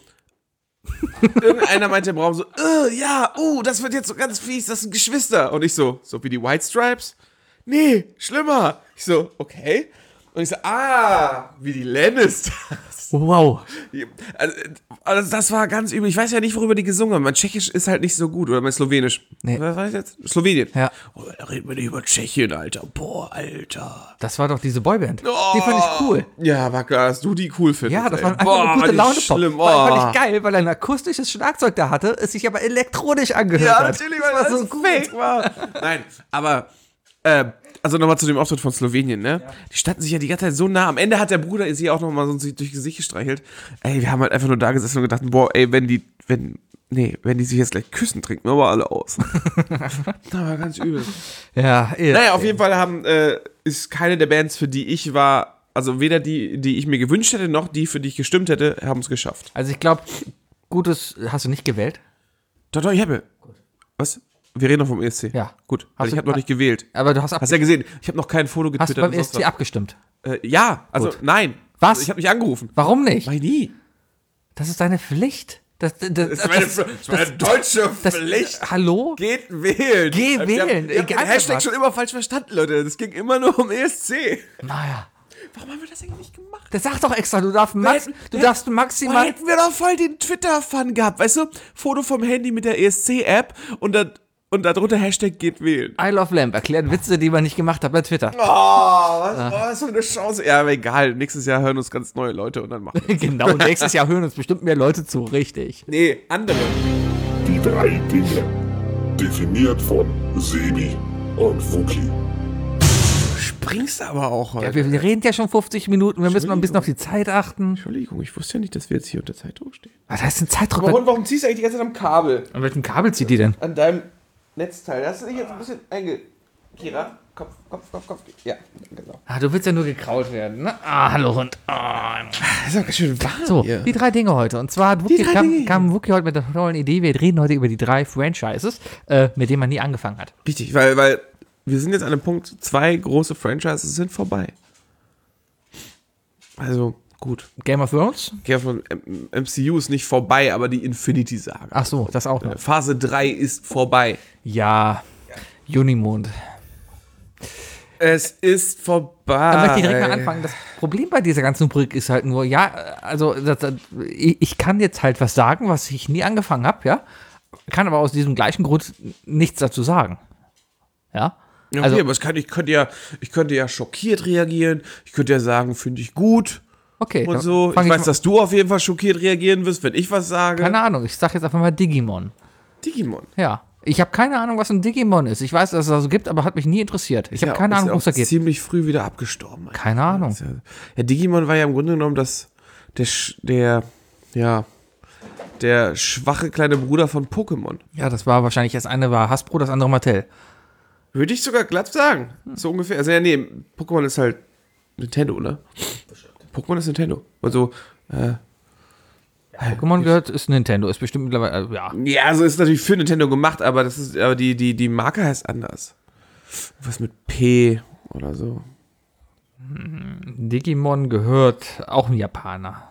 irgendeiner meinte im Raum so, äh, ja, uh, das wird jetzt so ganz fies, das sind Geschwister. Und ich so, so wie die White Stripes? Nee, schlimmer. Ich so, okay. Und ich so, ah, wie die Lannisters. Wow. Also, also das war ganz übel. Ich weiß ja nicht, worüber die gesungen haben. Mein Tschechisch ist halt nicht so gut. Oder mein Slowenisch. Nee. Was war das jetzt? Slowenien. Ja. Oh, da reden wir nicht über Tschechien, Alter. Boah, Alter. Das war doch diese Boyband. Oh. Die fand ich cool. Ja, war klar, dass du die cool findest. Ja, das ey. war einfach Boah, eine gute die Laune Pop. schlimm. War, Oh. fand ich geil, weil er ein akustisches Schlagzeug da hatte, es sich aber elektronisch angehört Ja, hat. natürlich, das weil war das so gut. fake war. Nein, aber äh, also nochmal zu dem Auftritt von Slowenien, ne? Ja. Die standen sich ja die ganze Zeit so nah. Am Ende hat der Bruder sie auch nochmal so durch Gesicht gestreichelt. Ey, wir haben halt einfach nur da gesessen und gedacht, boah, ey, wenn die, wenn, nee, wenn die sich jetzt gleich küssen, trinken wir aber alle aus. Das war ganz übel. Ja, eh. Naja, auf jeden Fall haben, äh, ist keine der Bands, für die ich war, also weder die, die ich mir gewünscht hätte, noch die, für die ich gestimmt hätte, haben es geschafft. Also ich glaube, gutes, hast du nicht gewählt? Doch, doch, ich habe. Was? Wir reden noch vom E S C. Ja. Gut, Hast weil ich du- habe noch nicht gewählt. Aber du hast, ab, Hast ja gesehen, ich habe noch kein Foto hast getwittert. beim und E S sonst C was. abgestimmt. Äh, ja, also Gut. nein. Was? Also, ich habe mich angerufen. Warum nicht? Mach ich nie. Das ist deine Pflicht. Das, das, das, Das ist meine, das ist meine deutsche das- Pflicht. Hallo? Geht wählen. Geh Also, wählen, Ich habe egal den Hashtag was. schon immer falsch verstanden, Leute. Das ging immer nur um E S C. Naja. Warum haben wir das eigentlich nicht gemacht? Das sagt doch extra, du darfst, max, hätten- du hätten- darfst Oh, maximal. hätten wir doch voll den Twitter-Fun gehabt. Weißt du, Foto vom Handy mit der E S C-App und dann und darunter Hashtag geht wählen. I love Lamp erklärt Witze, die man nicht gemacht hat bei Twitter. Oh, was, was für eine Chance. Ja, aber egal. Nächstes Jahr hören uns ganz neue Leute und dann machen wir. Genau, nächstes Jahr hören uns bestimmt mehr Leute zu, richtig. Nee, andere. Die drei Dinge. Definiert von Sebi und Wookie. Springst aber auch heute. Ja, wir, wir reden ja schon fünfzig Minuten, wir müssen noch ein bisschen auf die Zeit achten. Entschuldigung, ich wusste ja nicht, dass wir jetzt hier unter Zeitdruck stehen. Was heißt denn Zeitdruck? Warum, warum ziehst du eigentlich die ganze Zeit am Kabel? An welchem Kabel zieht die denn? An deinem Netzteil. Da hast du dich jetzt ein bisschen einge... Kira, Kopf, Kopf, Kopf, Kopf. Ja, genau. Ah, du willst ja nur gekrault werden, ne? Ah, hallo Hund. Ah. Das ist auch ganz schön warm So, hier. die drei Dinge heute. Und zwar hat Die Wookie, drei kam, Dinge. kam Wookie heute mit der tollen Idee, wir reden heute über die drei Franchises, äh, mit denen man nie angefangen hat. Wichtig, weil, weil wir sind jetzt an einem Punkt, zwei große Franchises sind vorbei. Also, gut. Game of Thrones? Game von M C U ist nicht vorbei, aber die Infinity-Saga. Ach so, das auch noch. Phase drei ist vorbei. Ja, Junimond. Es ist vorbei. Da möchte ich direkt mal anfangen. Das Problem bei dieser ganzen Rubrik ist halt nur, ja, also das, das, ich, ich kann jetzt halt was sagen, was ich nie angefangen habe, ja, kann aber aus diesem gleichen Grund nichts dazu sagen. Ja? Ja, okay, Also, aber es kann, ich, könnte ja, ich könnte ja schockiert reagieren. Ich könnte ja sagen, finde ich gut. okay. Und dann so. Ich fang weiß, mal- dass du auf jeden Fall schockiert reagieren wirst, wenn ich was sage. Keine Ahnung, ich sag jetzt einfach mal Digimon. Digimon. Ja. Ich habe keine Ahnung, was ein Digimon ist. Ich weiß, dass es das so gibt, aber hat mich nie interessiert. Ich habe Ja, keine ist Ahnung, ja worum es auch da geht. ziemlich früh wieder abgestorben. eigentlich. Keine Ahnung. Ist Ja, ja, Digimon war ja im Grunde genommen das, der, Sch- der, ja, der schwache kleine Bruder von Pokémon. Ja, das war wahrscheinlich, das eine war Hasbro, das andere Mattel. Würde ich sogar glatt sagen. So ungefähr. Also ja, nee, Pokémon ist halt Nintendo, ne? Pokémon ist Nintendo. Also, äh, Pokémon gehört, ist Nintendo, ist bestimmt mittlerweile, äh, ja. ja, also ist natürlich für Nintendo gemacht, aber das ist, aber die, die, die Marke heißt anders. Was mit P oder so. Digimon gehört auch ein Japaner.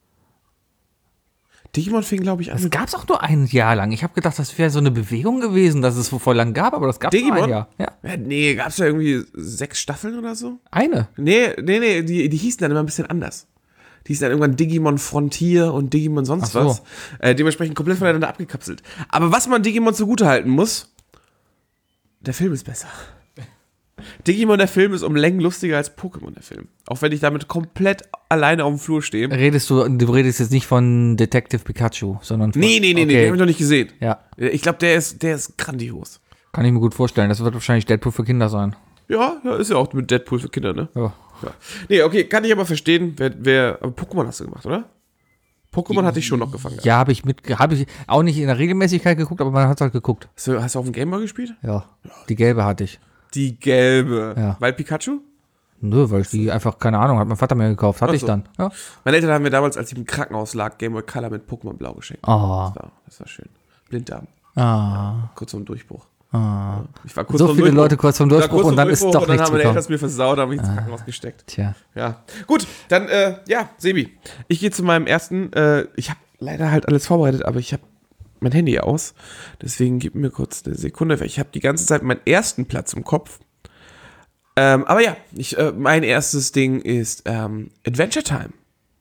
Digimon fing, glaube ich, an. Das mit- gab's auch nur ein Jahr lang. Ich habe gedacht, das wäre so eine Bewegung gewesen, dass es vor lang gab, aber das gab nur Digimon? ein Jahr. Ja, Ja, nee, gab's da irgendwie sechs Staffeln oder so? eine. Nee, nee, nee, die, die hießen dann immer ein bisschen anders. Die hießen dann irgendwann Digimon Frontier und Digimon sonst Ach so. was. Äh, dementsprechend komplett voneinander abgekapselt. Aber was man Digimon zugutehalten muss, der Film ist besser. Digimon, der Film, ist um Längen lustiger als Pokémon, der Film. Auch wenn ich damit komplett alleine auf dem Flur stehe. Redest du, du redest jetzt nicht von Detective Pikachu, sondern von, Nee, nee, nee, nee, den okay. hab ich noch nicht gesehen. Ja, Ich glaube, der ist, der ist grandios. kann ich mir gut vorstellen. Das wird wahrscheinlich Deadpool für Kinder sein. Ja, ja, ist ja auch mit Deadpool für Kinder, ne? Ja. Ja. Nee, okay, kann ich aber verstehen, wer, wer aber Pokémon hast du gemacht, oder? Pokémon hatte ich schon noch gefangen. Ja, habe ich mit, habe ich auch nicht in der Regelmäßigkeit geguckt, aber man hat halt geguckt. Hast du, hast du auf dem Gameboy gespielt? Ja, die gelbe hatte ich. Die gelbe. Ja. Weil Pikachu? Nö, weil ich die einfach, keine Ahnung, hat mein Vater mir gekauft. Hatte Ach ich so. dann. Ja. Meine Eltern haben mir damals, als ich im Krankenhaus lag, Gameboy Color mit Pokémon Blau geschenkt. Oh. Das war, das war schön. Blinddarm. Ah. Kurz vor dem Durchbruch. Ah. Ich war kurz So vorm viele Durchbruch. Leute kurz vom Ich war Durchbruch kurz und dann vorm ist Durchbruch doch und dann nichts haben meine gekommen. Eltern es mir versaut, da habe ich ins Krankenhaus gesteckt. Tja. Ja, gut, dann, äh, ja, Sebi, ich gehe zu meinem ersten, äh, ich habe leider halt alles vorbereitet, aber ich habe mein Handy aus, deswegen gib mir kurz eine Sekunde, weil ich habe die ganze Zeit meinen ersten Platz im Kopf. Ähm, aber ja, ich, äh, mein erstes Ding ist ähm, Adventure Time.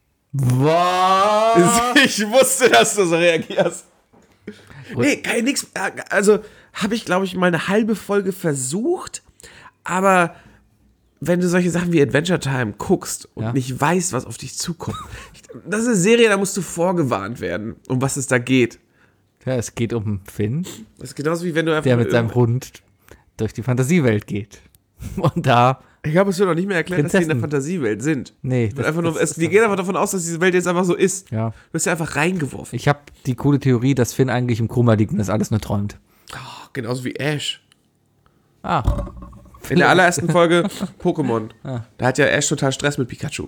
Was? Ich wusste, dass du so reagierst. Nee, kein nix, also habe ich, glaube ich, mal eine halbe Folge versucht, aber wenn du solche Sachen wie Adventure Time guckst und Ja. nicht weißt, was auf dich zukommt, das ist eine Serie, da musst du vorgewarnt werden, um was es da geht. Ja, es geht um Finn, Das ist genauso wie wenn du einfach... der mit seinem Hund durch die Fantasiewelt geht. Und da, Ich glaube, es wird noch nicht mehr erklärt, dass die in der Prinzessen. Fantasiewelt sind. nee, Es wird einfach nur, das es, ist die doch- gehen einfach davon aus, dass diese Welt jetzt einfach so ist. ja. Du bist ja einfach reingeworfen. Ich habe die coole Theorie, dass Finn eigentlich im Koma liegt und das alles nur träumt. Oh, genauso wie Ash. Ah, In der allerersten Folge Pokémon. Da hat ja Ash total Stress mit Pikachu.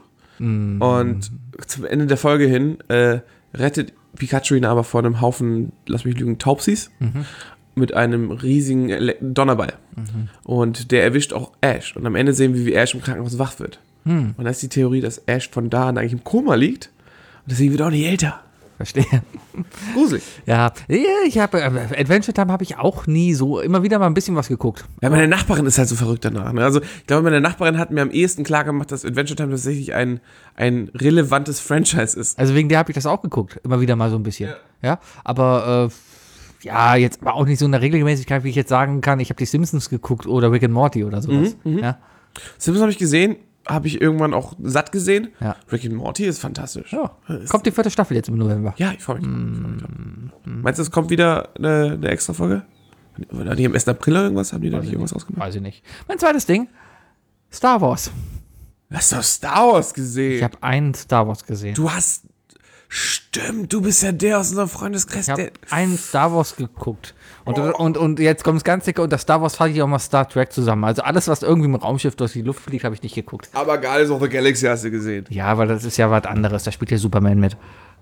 Und zum Ende der Folge hin äh, rettet Pikachu ihn aber vor einem Haufen, lass mich lügen, Taubsis mit einem riesigen Ele- Donnerball. Und der erwischt auch Ash. Und am Ende sehen wir, wie Ash im Krankenhaus wach wird. Und da ist die Theorie, dass Ash von da an eigentlich im Koma liegt. Und deswegen wird er auch nicht älter. verstehe. Gruselig. Ja, ich habe äh, Adventure Time habe ich auch nie so immer wieder mal ein bisschen was geguckt. Ja, meine Nachbarin ist halt so verrückt danach. Ne? Also, ich glaube, meine Nachbarin hat mir am ehesten klar gemacht, dass Adventure Time tatsächlich ein, ein relevantes Franchise ist. Also wegen der habe ich das auch geguckt, immer wieder mal so ein bisschen. Ja, aber äh, ja, jetzt aber auch nicht so in der Regelmäßigkeit, wie ich jetzt sagen kann, ich habe die Simpsons geguckt oder Rick and Morty oder sowas. Ja, Simpsons habe ich gesehen, habe ich irgendwann auch satt gesehen. Ja. Rick and Morty ist fantastisch. ja. Kommt die vierte Staffel jetzt im November. Ja, ich freue mich. drauf, ich freu mich drauf. Meinst du, es kommt wieder eine, eine extra Folge? Oder die im ersten April oder irgendwas? Haben die da nicht irgendwas rausgemacht? Weiß ich nicht. Mein zweites Ding, Star Wars. Du hast doch Star Wars gesehen. Ich habe einen Star Wars gesehen. du hast. Stimmt, du bist ja der aus unserem Freundeskreis. Ich habe Der, einen Star Wars geguckt. Und, und, und jetzt kommt das ganz dicke, und das Star Wars fasse ich auch mal Star Trek zusammen. Also alles, was irgendwie mit Raumschiff durch die Luft fliegt, habe ich nicht geguckt. aber Guardians of the Galaxy hast du gesehen. Ja, weil das ist ja was anderes. Da spielt ja Superman mit.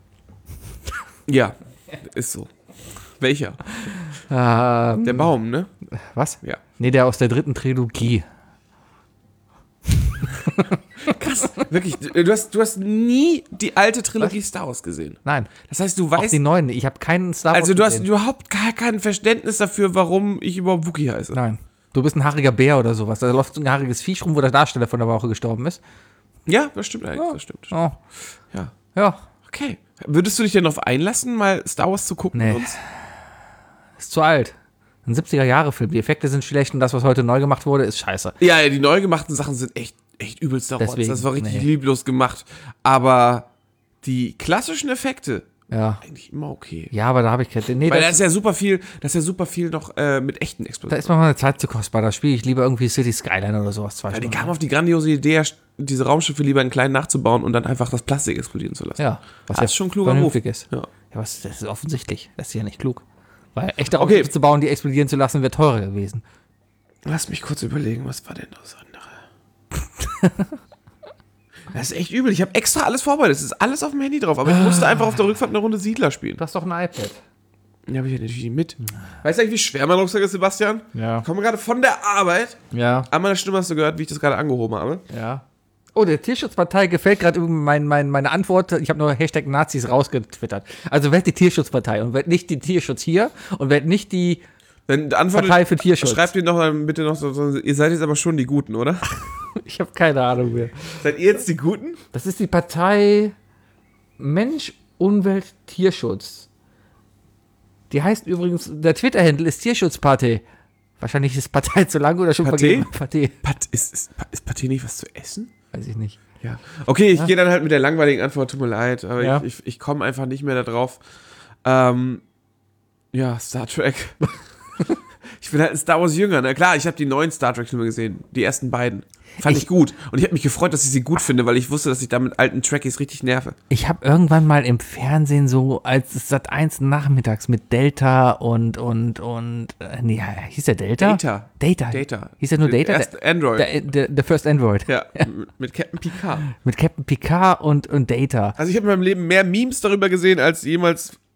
Ja, ist so. Welcher? Ähm, Der Baum, ne? was? Ja. Nee, der aus der dritten Trilogie. Krass, wirklich. Du hast, du hast nie die alte Trilogie Star Wars gesehen. Nein, Das heißt, du auch weißt. die neuen. Ich habe keinen Star Wars Also, du hast gesehen. überhaupt gar kein Verständnis dafür, warum ich überhaupt Wookie heiße. Nein. Du bist ein haariger Bär oder sowas. Da läuft so ein haariges Viech rum, wo der Darsteller von der Woche gestorben ist. Ja, das stimmt eigentlich. Das stimmt. Oh, Ja. ja. Okay. Würdest du dich denn darauf einlassen, mal Star Wars zu gucken? Nee. mit uns? Ist zu alt. Ein siebziger-Jahre-Film. Die Effekte sind schlecht und das, was heute neu gemacht wurde, ist scheiße. Ja, ja, die neu gemachten Sachen sind echt, echt übelster Rotz. Deswegen, Das war richtig nee. lieblos gemacht. Aber die klassischen Effekte, Ja. eigentlich immer okay. Ja, aber da habe ich keine. Nee, Weil da das, ist ja super viel, das ist ja super viel noch äh, mit echten da Explosionen. ist mir mal eine Zeit zu kostbar. Da spiele ich lieber irgendwie City Skyline oder sowas. Zwei Ja, die Stunden. kamen auf die grandiose Idee, diese Raumschiffe lieber in klein nachzubauen und dann einfach das Plastik explodieren zu lassen. Ja, was Das ist schon ein kluger vernünftig Move. ist. Ja. Ja, was, das ist offensichtlich. Das ist ja nicht klug. Weil echte Okay. Raumschiffe zu bauen, die explodieren zu lassen, wäre teurer gewesen. Lass mich kurz überlegen, was war denn das andere? Das ist echt übel. Ich habe extra alles vorbereitet. Es ist alles auf dem Handy drauf. Aber ich musste einfach auf der Rückfahrt eine Runde Siedler spielen. Du hast doch ein iPad. Ja, habe ich ja natürlich nicht mit. Weißt du eigentlich, wie schwer mein Rucksack ist, Sebastian? Ja. Ich komme gerade von der Arbeit. Ja, An meiner Stimme hast du gehört, wie ich das gerade angehoben habe. ja. Oh, der Tierschutzpartei gefällt gerade mein, mein, meine Antwort. Ich habe nur Hashtag Nazis rausgetwittert. Also wählt die Tierschutzpartei und wählt nicht den Tierschutz hier und wählt nicht die Dann antwortet, Partei für Tierschutz. schreibt ihr noch mal bitte noch so, so, ihr seid jetzt aber schon die Guten, oder? Ich habe keine Ahnung mehr. Seid ihr jetzt die Guten? Das ist die Partei Mensch, Umwelt, Tierschutz. Die heißt übrigens, der Twitter-Handle ist Tierschutzpartei. Wahrscheinlich ist Partei zu lang oder schon Partei? vergeben. Partei. Pat, ist, ist, ist Paté nicht was zu essen? Weiß ich nicht. Ja. Okay, ich gehe dann halt mit der langweiligen Antwort, tut mir leid, aber Ja. ich, ich, ich komme einfach nicht mehr da drauf. Ähm, ja, Star Trek. Ich bin halt ein Star Wars Jünger, na klar, ich habe die neuen Star Trek Filme gesehen, die ersten beiden. Fand ich, Ich- gut. Und ich habe mich gefreut, dass ich sie gut finde, weil ich wusste, dass ich da mit alten Trekkies richtig nerve. Ich habe irgendwann mal im Fernsehen so, als es Sat eins nachmittags mit Delta und, und, und, äh, nee, hieß der Delta? Data. Data. Data. Hieß der nur Der Data? erste Android. Der, der, der First Android. Ja, m- mit Captain Picard. Mit Captain Picard und, und Data. Also ich habe in meinem Leben mehr Memes darüber gesehen, als jemals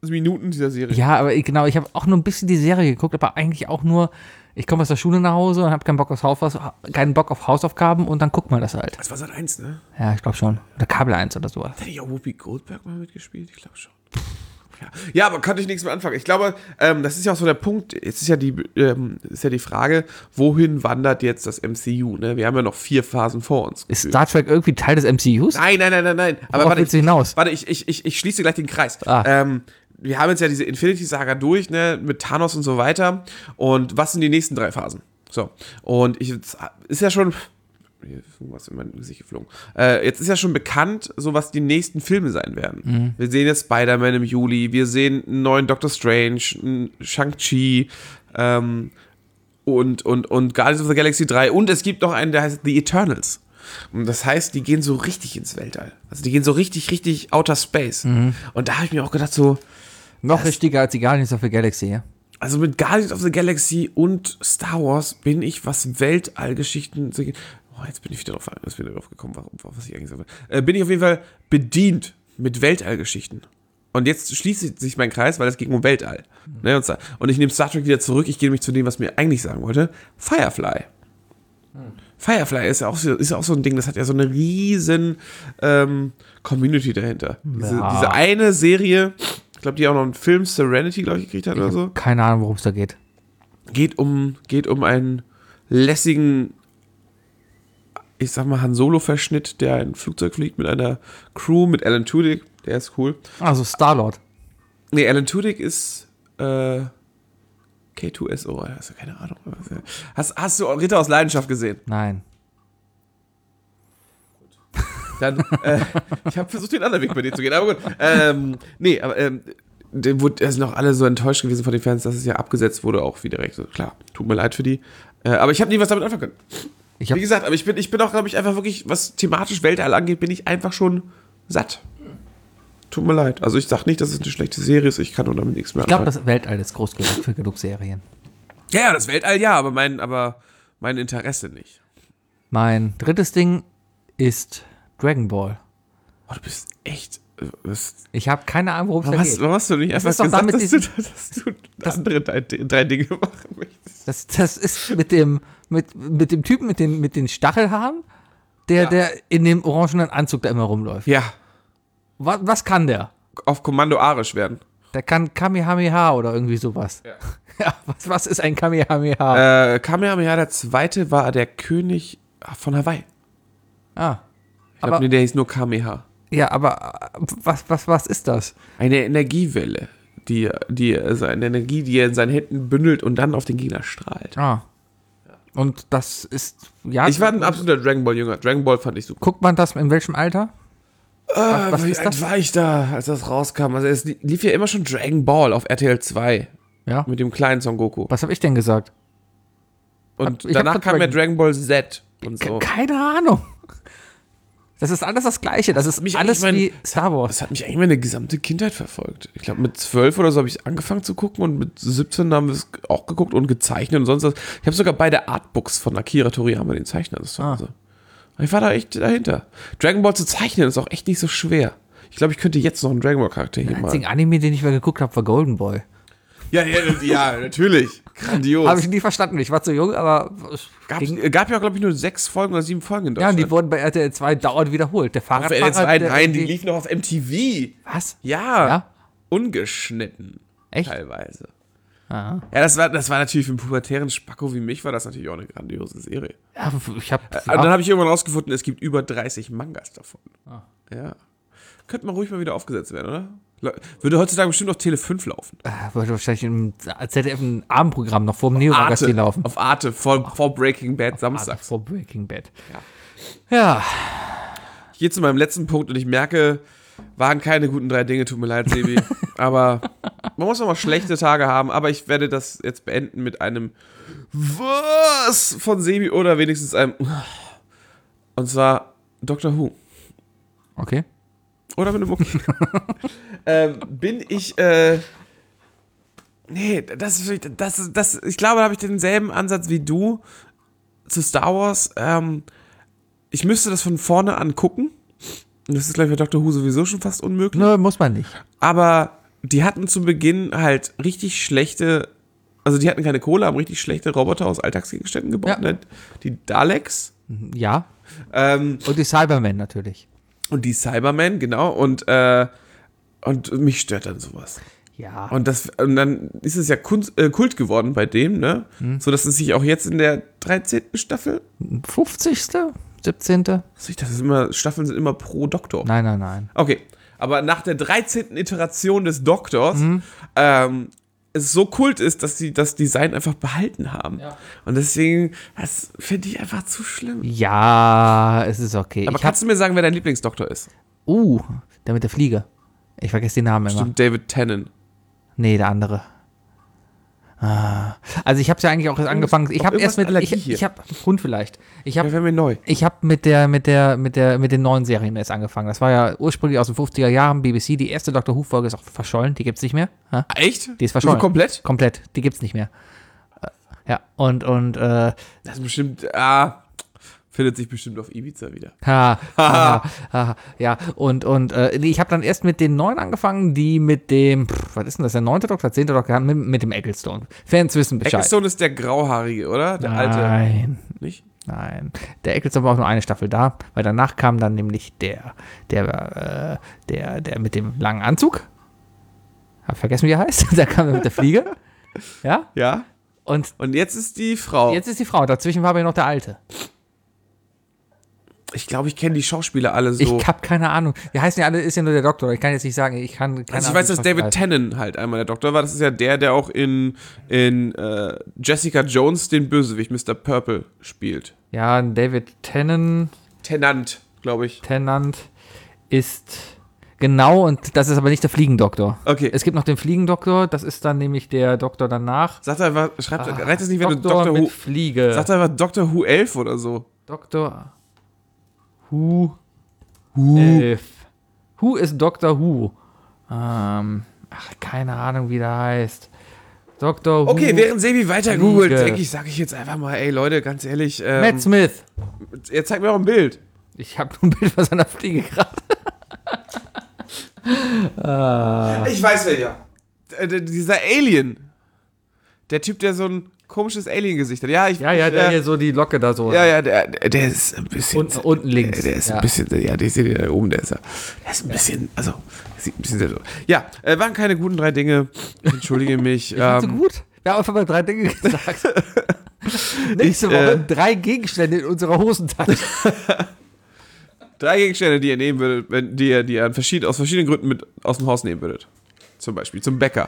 Minuten dieser Serie. Ja, aber ich, genau, ich habe auch nur ein bisschen die Serie geguckt, aber eigentlich auch nur, ich komme aus der Schule nach Hause und habe keinen Bock aufs Haus, keinen Bock auf Hausaufgaben und dann guckt man das halt. Das war Sat eins, ne? Ja, ich glaube schon. Oder Kabel eins oder sowas. Hätte ich auch Whoopi Goldberg mal mitgespielt? Ich glaube schon. Ja. ja, aber konnte ich nichts mehr anfangen. Ich glaube, ähm, das ist ja auch so der Punkt, jetzt ist ja die, ähm, ist ja die Frage, wohin wandert jetzt das M C U, ne? Wir haben ja noch vier Phasen vor uns. Ist Star Trek irgendwie Teil des M C Us? Nein, nein, nein, nein, nein. Aber Worauf warte, willst du hinaus? Warte, ich, ich, ich, ich schließe gleich den Kreis. Ah. Ähm, wir haben jetzt ja diese Infinity-Saga durch, ne, mit Thanos und so weiter. Und was sind die nächsten drei Phasen? So. Und ich, ist ja schon, hier ist irgendwas in mein Gesicht geflogen. Äh, jetzt ist ja schon bekannt, so was die nächsten Filme sein werden. Mhm. Wir sehen jetzt Spider-Man im Juli, wir sehen einen neuen Doctor Strange, einen Shang-Chi, ähm, und, und, und Guardians of the Galaxy drei. Und es gibt noch einen, der heißt The Eternals. Und das heißt, die gehen so richtig ins Weltall. Also die gehen so richtig, richtig Outer Space. Mhm. Und da habe ich mir auch gedacht, so, Noch das, richtiger als die Guardians of the Galaxy, ja? also mit Guardians of the Galaxy und Star Wars bin ich, was Weltallgeschichten, oh, jetzt bin ich wieder drauf, jetzt bin ich drauf gekommen, warum, was ich eigentlich sage, äh, bin ich auf jeden Fall bedient mit Weltallgeschichten. Und jetzt schließt sich mein Kreis, weil es ging um Weltall. Mhm. Ne, und, und ich nehme Star Trek wieder zurück, ich gehe nämlich zu dem, was mir eigentlich sagen wollte, Firefly. Mhm. Firefly ist ja auch so, ist ja auch so ein Ding, das hat ja so eine riesen ähm, Community dahinter. Diese, Ja. diese eine Serie, ich glaube, die auch noch einen Film Serenity, glaube ich, gekriegt hat Ich oder so. hab keine Ahnung, worum es da geht. Geht um, geht um einen lässigen, ich sag mal, Han Solo-Verschnitt, der ein Flugzeug fliegt mit einer Crew, mit Alan Tudyk, der ist cool. Also Star-Lord. Nee, Alan Tudyk ist äh, K zwei S O, hast du keine Ahnung. Hast, hast du Ritter aus Leidenschaft gesehen? Nein. Dann, äh, ich habe versucht, den anderen Weg bei dir zu gehen, aber gut. Ähm, nee, aber ähm, da sind noch alle so enttäuscht gewesen von den Fans, dass es ja abgesetzt wurde, auch wieder recht. So, klar, tut mir leid für die. Äh, aber ich habe nie was damit anfangen können. Ich hab, Wie gesagt, aber ich bin, ich bin auch, glaube ich, einfach wirklich, was thematisch Weltall angeht, bin ich einfach schon satt. Tut mir leid. Also ich sag nicht, dass es eine schlechte Serie ist, ich kann nur damit nichts mehr ich glaube, anfangen. das Weltall ist groß genug für genug Serien. Ja, ja, das Weltall ja, aber mein, aber mein Interesse nicht. Mein drittes Ding ist Dragon Ball. Oh, du bist echt. Was, Ich habe keine Ahnung, worum es da was, geht. warum hast du nicht Das einfach ist doch gesagt, damit dass du, diesen- dass du das andere drei, drei Dinge machen möchtest? Das, das ist mit dem, mit, mit dem Typen mit den, mit den Stachelhaaren, der, Ja. der in dem orangenen Anzug da immer rumläuft. Ja, Was, was kann der? auf Kommando arisch werden. Der kann Kamehameha oder irgendwie sowas. Ja. Ja, was, was ist ein Kamehameha? Äh, Kamehameha, der zweite, war der König von Hawaii. ah. Ich glaube, Aber- nee, der hieß nur Kameha. Ja, aber äh, was, was, was ist das? Eine Energiewelle, die, die, also eine Energie, die er in seinen Händen bündelt und dann auf den Gegner strahlt. Ah. Und das ist, ja. Ich war ein absoluter Dragon Ball Jünger. Dragon Ball fand ich super. Guckt man das in welchem Alter? Was, was wie ist alt das? war ich da, als das rauskam? Also es lief ja immer schon Dragon Ball auf R T L zwei Ja. mit dem kleinen Son Goku. Was habe ich denn gesagt? Und Ich hab danach grad kam ja Dragon- Dragon Ball Z und Ke- so. Keine Ahnung. Das ist alles das Gleiche. Das ist mich alles eigentlich mein- wie Star Wars. Das hat mich eigentlich meine gesamte Kindheit verfolgt. Ich glaube, mit zwölf oder so habe ich angefangen zu gucken und mit siebzehn haben wir es auch geguckt und gezeichnet und sonst was. Ich habe sogar beide Artbooks von Akira Toriyama, den Zeichner, das zu Ah. Hause. Ich war da echt dahinter. Dragon Ball zu zeichnen ist auch echt nicht so schwer. Ich glaube, ich könnte jetzt noch einen Dragon Ball Charakter hier Der mal. einzige Anime, den ich mal geguckt habe, war Golden Boy. Ja, ja, ja, natürlich. Grandios. Habe ich nie verstanden. Ich war zu jung, aber es Gab, ging- gab ja, glaube ich, nur sechs Folgen oder sieben Folgen in ja, und Deutschland. die wurden bei R T L zwei dauernd wiederholt. Der auf Fahrradfahrer, R T L zwei, der nein, die irgendwie- liefen noch auf M T V. Was? Ja, Ja? ungeschnitten. Echt? Teilweise. Ja. Ja, das war, das war natürlich für einen pubertären Spacko wie mich, war das natürlich auch eine grandiose Serie. Ja, ich habe. Äh, Dann habe ich irgendwann rausgefunden, es gibt über dreißig Mangas davon. Ah. Ja. Könnte man ruhig mal wieder aufgesetzt werden, oder? Le- Würde heutzutage bestimmt auf Tele fünf laufen. würde wahrscheinlich im Z D F ein Abendprogramm noch vor dem Neo-Magazin laufen. Auf Arte, vor, vor Breaking Bad samstags. Vor Breaking Bad. Ja. Ja. Ich gehe zu meinem letzten Punkt und ich merke, waren keine guten drei Dinge, tut mir leid, Sebi. Aber man muss auch mal schlechte Tage haben, aber ich werde das jetzt beenden mit einem Was von Sebi oder wenigstens einem und zwar Doctor Who. Okay. Oder mit einem Mucki. ähm, bin ich, äh, nee, das ist, das, das, ich glaube, da habe ich denselben Ansatz wie du zu Star Wars. Ähm, ich müsste das von vorne an gucken. Und das ist, glaube ich, bei Doctor Who sowieso schon fast unmöglich. Nö, muss man nicht. Aber die hatten zu Beginn halt richtig schlechte, also die hatten keine Kohle, haben richtig schlechte Roboter aus Alltagsgegenständen gebaut, Ja. ne? Die Daleks. Ja. Ähm, Und die Cybermen natürlich. und die Cybermen, genau. Und, äh, und mich stört dann sowas. Ja. Und, das, und dann ist es ja Kunst, äh, Kult geworden bei dem, ne? Hm. So dass es sich auch jetzt in der dreizehnten Staffel, fünfzigste siebzehnte also ich dachte, das ist immer, Staffeln sind immer pro Doktor. Nein, nein, nein. Okay, aber nach der dreizehnten Iteration des Doktors, Mhm. ähm, es so kult ist, dass sie das Design einfach behalten haben. Ja. Und deswegen, das finde ich einfach zu schlimm. Ja, es ist okay. Aber ich hab, kannst du mir sagen, wer dein Lieblingsdoktor ist? uh, der mit der Fliege. Ich vergesse den Namen immer. Stimmt, David Tennant. Nee, der andere. Ah. Also ich habe ja eigentlich auch erst angefangen. Ich auch habe erst mit irgendwas Allergie ich, hier. ich habe Hund vielleicht. Ich Der habe wäre mir neu. ich habe mit der mit der mit der mit den neuen Serien erst angefangen. Das war ja ursprünglich aus den fünfziger Jahren B B C. Die erste Doctor Who Folge ist auch verschollen. Die gibt's nicht mehr. Ha? Echt? Die ist verschollen. So komplett? Komplett. Die gibt's nicht mehr. Äh, Ja und und äh, Das ist bestimmt, ah, findet sich bestimmt auf Ibiza wieder. Ha, ha, ha, ja, und, und äh, nee, ich habe dann erst mit den neuen angefangen, die mit dem, pff, was ist denn das, der neunte Doktor, zehnte Doktor, mit, mit dem Ecclestone. Fans wissen Bescheid. Ecclestone ist der Grauhaarige, oder? Der alte. Nein, Nicht? nein. Der Ecclestone war auch nur eine Staffel da, weil danach kam dann nämlich der, der, äh, der, der mit dem langen Anzug. Hab vergessen, wie er heißt. Da kam er mit der Fliege. Ja, Ja. und Und jetzt ist die Frau. jetzt ist die Frau, dazwischen war aber noch der Alte. Ich glaube, ich kenne die Schauspieler alle so. Ich hab keine Ahnung. Die heißen ja alle, ist ja nur der Doktor. Ich kann jetzt nicht sagen, ich kann keine Also ich Ahnung, weiß, wie dass die David Schauspieler Tennant halt einmal der Doktor war. Das ist ja der, der auch in, in äh, Jessica Jones den Bösewicht Mister Purple spielt. heißt. Ja, David Tennant, Tennant, glaube ich. Tennant ist genau, und das ist aber nicht der Fliegendoktor. Okay. Es gibt noch den Fliegendoktor, das ist dann nämlich der Doktor danach. Sagt einfach, schreibt, Ah, reicht es nicht, wenn du Doktor Doctor mit Who. Fliege. Sagt einfach Doctor Who elf oder so. Doktor Who elf. Who ist Doctor Who? Ähm, ach, keine Ahnung, wie der heißt. Doktor Who. Okay, während Sebi weiter googelt, Fliege. denke ich, sage ich jetzt einfach mal, ey Leute, ganz ehrlich, ähm, Matt Smith. jetzt zeig mir auch ein Bild. Ich habe nur ein Bild von seiner Fliege gerade. Ich weiß wer ja. D- d- Dieser Alien. Der Typ, der so ein komisches Alien-Gesicht hat. Ja, ich, Ja, ja, ich, der äh, hier so die Locke da so. Ja, ja, der, der ist ein bisschen. Unten- unten links. Der, der ist Ja. ein bisschen, ja, der seht ihr da oben, der ist ja. Der ist ein bisschen, also, sieht ein bisschen sehr so. Ja, äh, waren keine guten drei Dinge. Ich entschuldige mich. Fandst du ähm, gut? Wir haben einfach mal drei Dinge gesagt. Nächste Ich, Woche äh, drei Gegenstände in unserer Hosentasche. drei Gegenstände, die ihr nehmen würdet, wenn, die ihr, die ihr an verschieden, aus verschiedenen Gründen mit aus dem Haus nehmen würdet. Zum Beispiel zum Bäcker.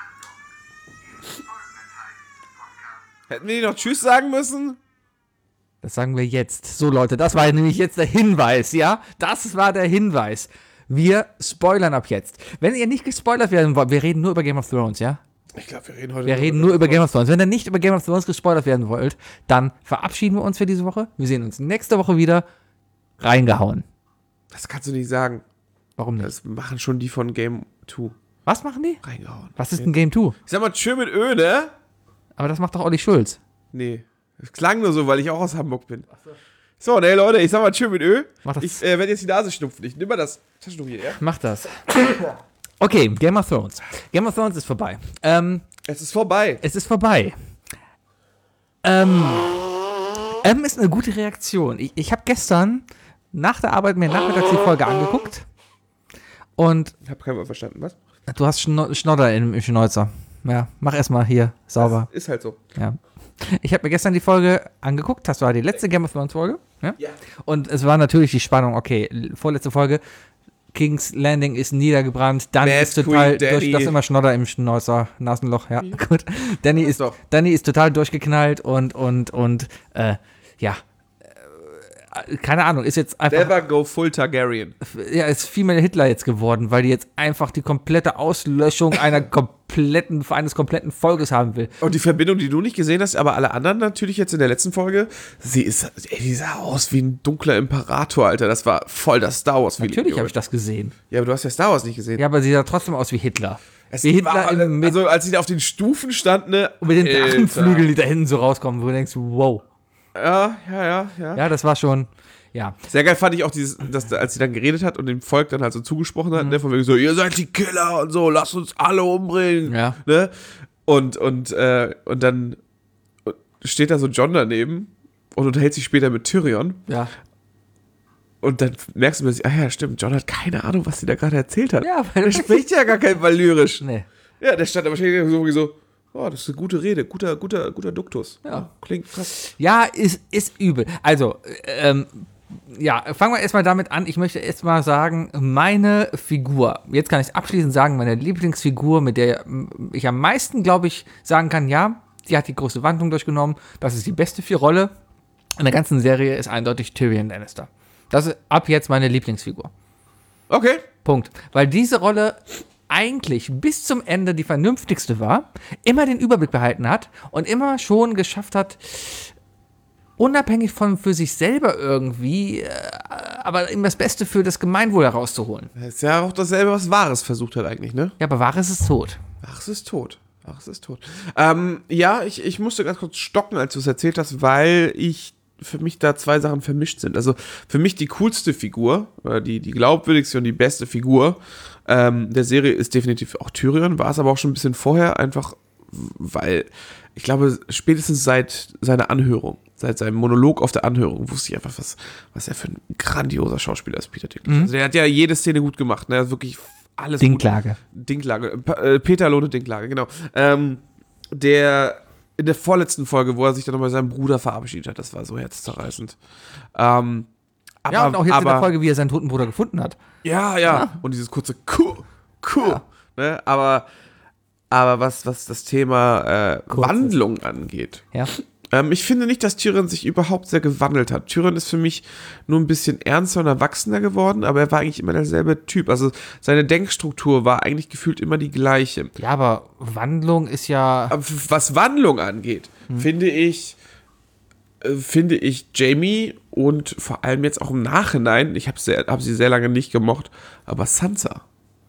Hätten wir die noch Tschüss sagen müssen? Das sagen wir jetzt. So, Leute, das war nämlich jetzt der Hinweis, ja? Das war der Hinweis. Wir spoilern ab jetzt. Wenn ihr nicht gespoilert werden wollt, wir reden nur über Game of Thrones, ja? Ich glaube, wir reden heute Wir reden nur über Game of Thrones. Wenn ihr nicht über Game of Thrones gespoilert werden wollt, dann verabschieden wir uns für diese Woche. Wir sehen uns nächste Woche wieder. Reingehauen. Das kannst du nicht sagen. Warum nicht? Das machen schon die von Game zwei. Was machen die? Reingehauen. Was ist ein Game zwei? Ich sag mal, tschö mit Ö, ne? Aber das macht doch Olli Schulz. Nee. Das klang nur so, weil ich auch aus Hamburg bin. So, ne, Leute, ich sag mal tschö mit Ö. Mach das. Ich äh, werde jetzt die Nase schnupfen. Ich nehme mal das Taschentuch hier, ja? Mach das. Okay, Game of Thrones. Game of Thrones ist vorbei. Ähm, Es ist vorbei. es ist vorbei. Ähm, ähm ist eine gute Reaktion. Ich, ich habe gestern nach der Arbeit mir nachmittags die Folge angeguckt und Ich habe kein Wort verstanden, was? du hast Schno Schnodder im, im Schnäuzer. Ja, mach erstmal hier sauber. Ist halt so. Ja. Ich habe mir gestern die Folge angeguckt, das war die letzte Game of Thrones Folge. Ja? Ja. Und es war natürlich die Spannung, okay, l- vorletzte Folge, King's Landing ist niedergebrannt, dann Mad ist total, Queen Dany. durch, das ist immer Schnodder im Schnäuzer, Nasenloch, ja, gut. Danny ist, doch. Danny ist total durchgeknallt und, und, und, äh, ja, äh, keine Ahnung, ist jetzt einfach, Never go full Targaryen. ja, ist viel mehr Hitler jetzt geworden, weil die jetzt einfach die komplette Auslöschung einer kompletten, eines kompletten Volkes haben will. Und die Verbindung, die du nicht gesehen hast, aber alle anderen natürlich jetzt in der letzten Folge, sie ist, ey, die sah aus wie ein dunkler Imperator, Alter. Das war voll das Star Wars Feeling. Natürlich habe Junge. ich das gesehen. Ja, aber du hast ja Star Wars nicht gesehen. Ja, aber sie sah trotzdem aus wie Hitler. Es wie Hitler war, im, mit, also als sie da auf den Stufen stand, ne? mit den Alter. Drachenflügeln, die da hinten so rauskommen, wo du denkst, wow. Ja, ja, ja, ja. Ja, das war schon, ja. Sehr geil fand ich auch, dieses, dass, als sie dann geredet hat und dem Volk dann halt so zugesprochen hat, mhm. ne, von wegen so, ihr seid die Killer und so, lasst uns alle umbringen. Ja. Ne? Und, und, äh, und dann steht da so Jon daneben und unterhält sich später mit Tyrion. Ja. Und dann merkst du plötzlich, ah ja, stimmt, Jon hat keine Ahnung, was sie da gerade erzählt hat. Ja, weil der spricht ja gar kein Valyrisch. Nee. Ja, der stand aber wahrscheinlich so, so, oh, das ist eine gute Rede, guter, guter, guter Duktus. Ja. Ja, klingt krass. Ja, ist, ist übel. Also, ähm, ja, fangen wir erstmal damit an. Ich möchte erstmal sagen, meine Figur, jetzt kann ich es abschließend sagen, meine Lieblingsfigur, mit der ich am meisten, glaube ich, sagen kann, ja, die hat die große Wandlung durchgenommen, das ist die beste Rolle in der ganzen Serie, ist eindeutig Tyrion Lannister. Das ist ab jetzt meine Lieblingsfigur. Okay. Punkt. Weil diese Rolle eigentlich bis zum Ende die vernünftigste war, immer den Überblick behalten hat und immer schon geschafft hat, unabhängig von für sich selber irgendwie, äh, aber immer das Beste für das Gemeinwohl herauszuholen. Das ist ja auch dasselbe, was Varys versucht hat eigentlich, ne? Ja, aber Varys ist tot. Ach, es ist tot. Ach, es ist tot. Ähm, ja, ich, ich musste ganz kurz stocken, als du es erzählt hast, weil ich für mich da zwei Sachen vermischt sind. Also für mich die coolste Figur, oder die, die glaubwürdigste und die beste Figur ähm, der Serie ist definitiv auch Tyrion, war es aber auch schon ein bisschen vorher, einfach weil ich glaube, spätestens seit seiner Anhörung, seit seinem Monolog auf der Anhörung, wusste ich einfach, was, was er für ein grandioser Schauspieler ist, Peter Dinklage. Mhm. Also der hat ja jede Szene gut gemacht, ne? Er hat wirklich alles Dinklage. Gut. Dinklage. P- Peter Lohne Dinklage, genau. Ähm, der in der vorletzten Folge, wo er sich dann nochmal seinem Bruder verabschiedet hat, das war so herzzerreißend. Ähm, aber, ja, und auch jetzt aber, in der Folge, wie er seinen toten Bruder gefunden hat. Ja, ja. ja. Und dieses kurze Kuh, Kuh. Ja. Ne? Aber, aber was, was das Thema äh, Wandlung angeht, ja. ähm, ich finde nicht, dass Tyrion sich überhaupt sehr gewandelt hat. Tyrion ist für mich nur ein bisschen ernster und erwachsener geworden, aber er war eigentlich immer derselbe Typ. Also seine Denkstruktur war eigentlich gefühlt immer die gleiche. Ja, aber Wandlung ist ja... Aber was Wandlung angeht, hm. finde ich, äh, finde ich Jaime und vor allem jetzt auch im Nachhinein, ich habe hab sie sehr lange nicht gemocht, aber Sansa.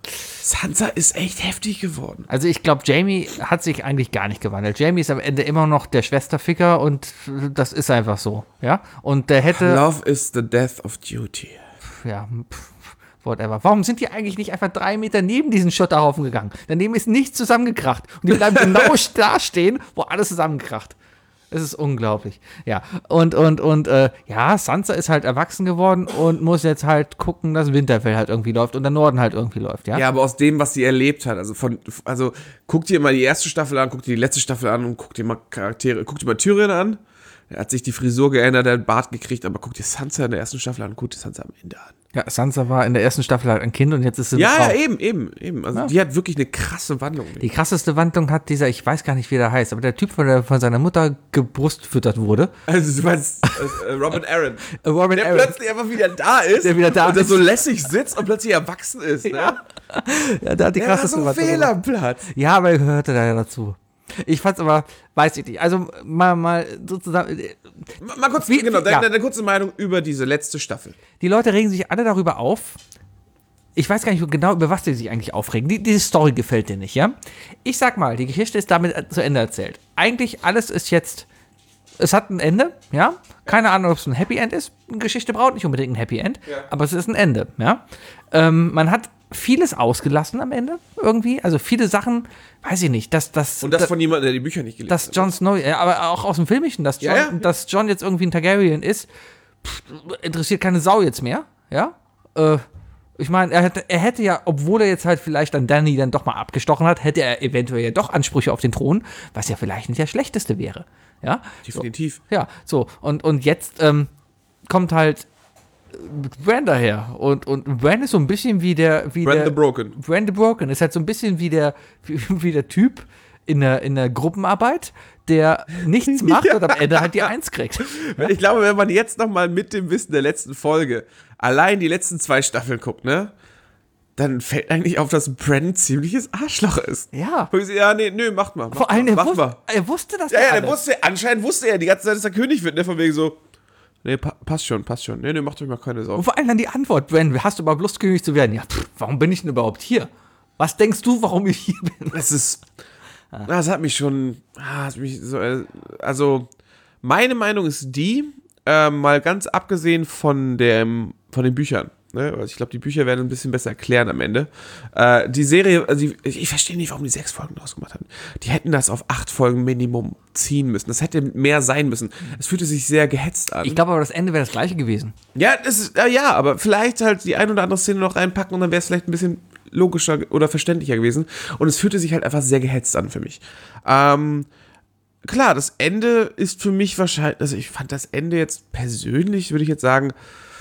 Sansa ist echt heftig geworden. Also ich glaube, Jaime hat sich eigentlich gar nicht gewandelt. Jaime ist am Ende immer noch der Schwesterficker und das ist einfach so, ja. Und der hätte... Love is the death of duty. Ja, pff, whatever. Warum sind die eigentlich nicht einfach drei Meter neben diesen Schotterhaufen gegangen? Daneben ist nichts zusammengekracht. Und die bleiben genau da stehen, wo alles zusammenkracht. Es ist unglaublich. Ja, und, und, und, äh, ja, Sansa ist halt erwachsen geworden und muss jetzt halt gucken, dass Winterfell halt irgendwie läuft und der Norden halt irgendwie läuft, ja? Ja, aber aus dem, was sie erlebt hat, also von, also, guck dir mal die erste Staffel an, guck dir die letzte Staffel an und guck dir mal Charaktere, guck dir mal Tyrion an. Er hat sich die Frisur geändert, er hat einen Bart gekriegt, aber guck dir Sansa in der ersten Staffel an, guck dir Sansa am Ende an. Ja, Sansa war in der ersten Staffel halt ein Kind und jetzt ist sie eine Ja, Frau. ja, eben, eben, eben. Also Ja. die hat wirklich eine krasse Wandlung. Die krasseste Wandlung hat dieser, ich weiß gar nicht, wie der heißt, aber der Typ, von, der von seiner Mutter gebrustfüttert wurde. Also du meinst äh, Robin Aaron. Robin der Aaron. plötzlich einfach wieder da ist. Der wieder da und der ist. so lässig sitzt und plötzlich erwachsen ist. Ne? Ja. Ja, der hat die Der war krasseste so Wandlung. fehl am Platz. Ja, aber er gehörte da ja dazu. Ich fand's aber, weiß ich nicht, also mal, mal sozusagen, Mal, mal kurz, Wie- genau, wie- deine, ja. deine kurze Meinung über diese letzte Staffel. die Leute regen sich alle darüber auf. Ich weiß gar nicht genau, über was die sich eigentlich aufregen. Die, diese Story gefällt dir nicht, ja? Ich sag mal, die Geschichte ist damit zu Ende erzählt. Eigentlich alles ist jetzt, es hat ein Ende, ja? Keine Ahnung, ob es ein Happy End ist. Eine Geschichte braucht nicht unbedingt ein Happy End, Ja. aber es ist ein Ende, ja? Ähm, man hat vieles ausgelassen am Ende, irgendwie. Also viele Sachen, weiß ich nicht, dass das... Und das da- von jemandem, der die Bücher nicht gelesen dass hat. Jon Snow, ja, aber auch aus dem Filmischen, dass Jon, Ja, ja. dass Jon jetzt irgendwie ein Targaryen ist, pff, interessiert keine Sau jetzt mehr, ja? Äh, ich meine, er hätte, er hätte ja, obwohl er jetzt halt vielleicht dann Dany dann doch mal abgestochen hat, hätte er eventuell ja doch Ansprüche auf den Thron, was ja vielleicht nicht das Schlechteste wäre, ja? Definitiv. So, ja, so, und, und jetzt ähm, kommt halt Bran daher und, und Bran ist so ein bisschen wie der... Wie Bran der, the Broken. Bran the Broken ist halt so ein bisschen wie der, wie, wie der Typ in der, in der Gruppenarbeit, der nichts macht Ja. und am Ende halt die Eins kriegt. Ich glaube, wenn man jetzt nochmal mit dem Wissen der letzten Folge allein die letzten zwei Staffeln guckt, ne? Dann fällt eigentlich auf, dass Bran ein ziemliches Arschloch ist. Ja. Wo ich so, ja, nee, nö, macht mal. Macht Vor allem, mal, er, macht wusste, mal. er wusste das Ja, ja, alles. der wusste, anscheinend wusste er die ganze Zeit, dass er König wird, ne? Von wegen so, nee, pa- passt schon, passt schon. Nee, nee, macht euch mal keine Und Sorgen. vor allem dann die Antwort, Bran, hast du überhaupt Lust, König zu werden? Ja, pff, warum bin ich denn überhaupt hier? Was denkst du, warum ich hier bin? Das ist, das hat mich schon, ah, hat mich so, äh, also, Meine Meinung ist die, äh, mal ganz abgesehen von, dem, von den Büchern. Ne? Also ich glaube, die Bücher werden ein bisschen besser erklären am Ende. Äh, die Serie, also die, ich verstehe nicht, warum die sechs Folgen draus gemacht haben. Die hätten das auf acht Folgen Minimum ziehen müssen. Das hätte mehr sein müssen. Es fühlte sich sehr gehetzt an. Ich glaube aber, das Ende wäre das gleiche gewesen. Ja, das ist, äh, ja, aber vielleicht halt die ein oder andere Szene noch reinpacken und dann wäre es vielleicht ein bisschen logischer oder verständlicher gewesen. Und es fühlte sich halt einfach sehr gehetzt an für mich. Ähm, klar, das Ende ist für mich wahrscheinlich, also ich fand das Ende jetzt persönlich, würde ich jetzt sagen,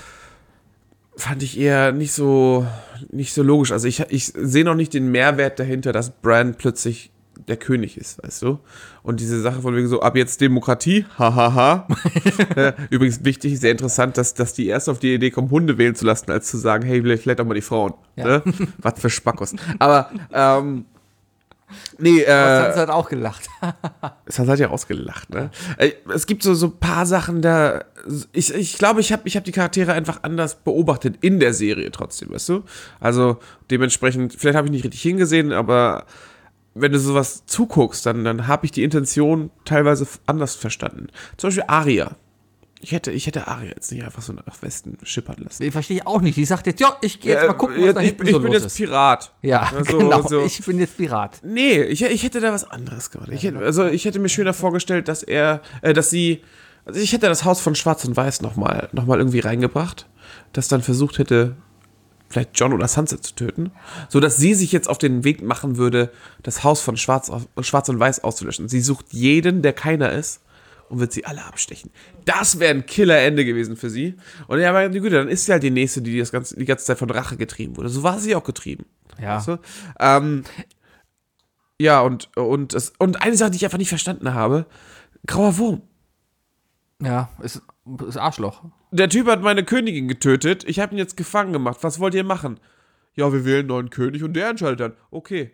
fand ich eher nicht so, nicht so logisch. Also ich, ich sehe noch nicht den Mehrwert dahinter, dass Bran plötzlich der König ist, weißt du? Und diese Sache von wegen so, ab jetzt Demokratie, hahaha. äh, übrigens wichtig, sehr interessant, dass, dass die erst auf die Idee kommen, Hunde wählen zu lassen, als zu sagen, hey, vielleicht auch mal die Frauen. Ja. Ne? Was für Spackos. Aber, ähm, nee, äh. Das hat auch gelacht. Es hat ja ausgelacht, ne? Es gibt so so ein paar Sachen da. Ich, ich glaube, ich habe ich hab die Charaktere einfach anders beobachtet in der Serie trotzdem, weißt du? Also dementsprechend, vielleicht habe ich nicht richtig hingesehen, aber wenn du sowas zuguckst, dann, dann habe ich die Intention teilweise anders verstanden. Zum Beispiel Arya. Ich hätte, ich hätte Arya jetzt nicht einfach so nach Westen schippern lassen. Ich verstehe auch nicht. Die sagt jetzt, ja, ich gehe jetzt mal gucken, was ja, da ich, hinten ich so bin los jetzt ist. Pirat. Ja, Also, genau. so. Ich bin jetzt Pirat. Nee, ich, ich hätte da was anderes gemacht. Ich hätte, also ich hätte mir schöner vorgestellt, dass er, äh, dass sie, also ich hätte das Haus von Schwarz und Weiß nochmal noch mal irgendwie reingebracht, das dann versucht hätte, vielleicht Jon oder Sansa zu töten, so dass sie sich jetzt auf den Weg machen würde, das Haus von Schwarz, Schwarz und Weiß auszulöschen. Sie sucht jeden, der keiner ist, und wird sie alle abstechen. Das wäre ein Killer-Ende gewesen für sie. Und ja, aber die Güte, dann ist sie halt die Nächste, die das ganze, die ganze Zeit von Rache getrieben wurde. So war sie auch getrieben. Ja. Weißt du? ähm, ja, und, und, es, und eine Sache, die ich einfach nicht verstanden habe, grauer Wurm. Ja, ist, ist Arschloch. Der Typ hat meine Königin getötet, ich habe ihn jetzt gefangen gemacht. Was wollt ihr machen? Ja, wir wählen einen neuen König und der entscheidet dann. Okay.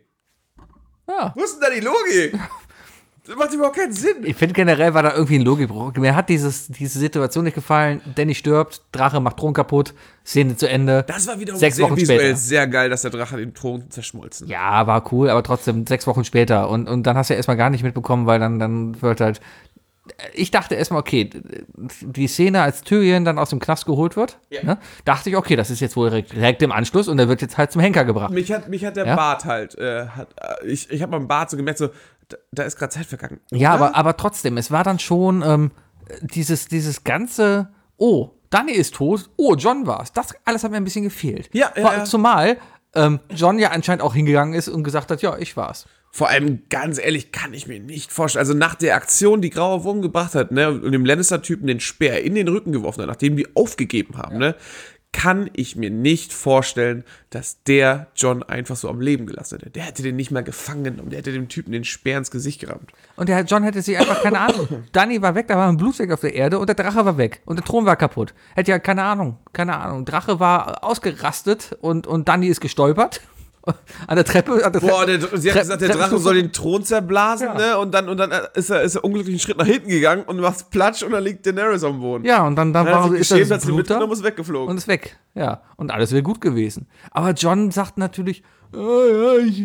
Ja. Wo ist denn da die Logik? Das macht überhaupt keinen Sinn. Ich finde generell war da irgendwie ein Logikbruch. Mir hat dieses, diese Situation nicht gefallen. Danny stirbt, Drache macht Thron kaputt, Szene zu Ende. Das war wiederum sechs sehr Wochen visuell später. sehr geil, dass der Drache den Thron zerschmolzen hat. Ja, war cool, aber trotzdem sechs Wochen später. Und, und dann hast du ja erstmal gar nicht mitbekommen, weil dann, dann wird halt. Ich dachte erstmal, okay, die Szene, als Tyrion dann aus dem Knast geholt wird, Ja. ne, dachte ich, okay, das ist jetzt wohl direkt, direkt im Anschluss und der wird jetzt halt zum Henker gebracht. Mich hat, mich hat der Ja? Bart halt, äh, hat, äh, ich, ich habe mal im Bart so gemerkt, so, da, da ist gerade Zeit vergangen. Ja, Oder? aber, aber trotzdem, es war dann schon ähm, dieses, dieses ganze, oh, Dany ist tot, oh, Jon war's. Das alles hat mir ein bisschen gefehlt. Ja, ja, Vor- ja. Zumal ähm, Jon ja anscheinend auch hingegangen ist und gesagt hat, ja, ich war's. Vor allem, ganz ehrlich, kann ich mir nicht vorstellen. Also nach der Aktion, die Grauer Wurm gebracht hat, ne, und dem Lannister-Typen den Speer in den Rücken geworfen hat, nachdem die aufgegeben haben, ne, kann ich mir nicht vorstellen, dass der Jon einfach so am Leben gelassen hätte. Der hätte den nicht mal gefangen genommen, der hätte dem Typen den Speer ins Gesicht gerammt. Und der Jon hätte sich einfach, keine Ahnung, Dany war weg, da war ein Blutfleck auf der Erde und der Drache war weg und der Thron war kaputt. Hätte ja, keine Ahnung, keine Ahnung, Drache war ausgerastet und, und Dany ist gestolpert. An der Treppe. An der Boah, Treppe, der, sie hat Tre- gesagt, der Treppenstufe. Drache soll den Thron zerblasen, Ja. ne? Und dann, und dann ist er, ist er unglücklich einen Schritt nach hinten gegangen und macht Platsch und dann liegt Daenerys am Boden. Ja, und dann, dann Dann hat war sich ist geschämt, das hat sie Blut da mitgenommen und ist weggeflogen. und ist weg. Ja, und alles wäre gut gewesen. Aber Jon sagt natürlich, oh, ja, ich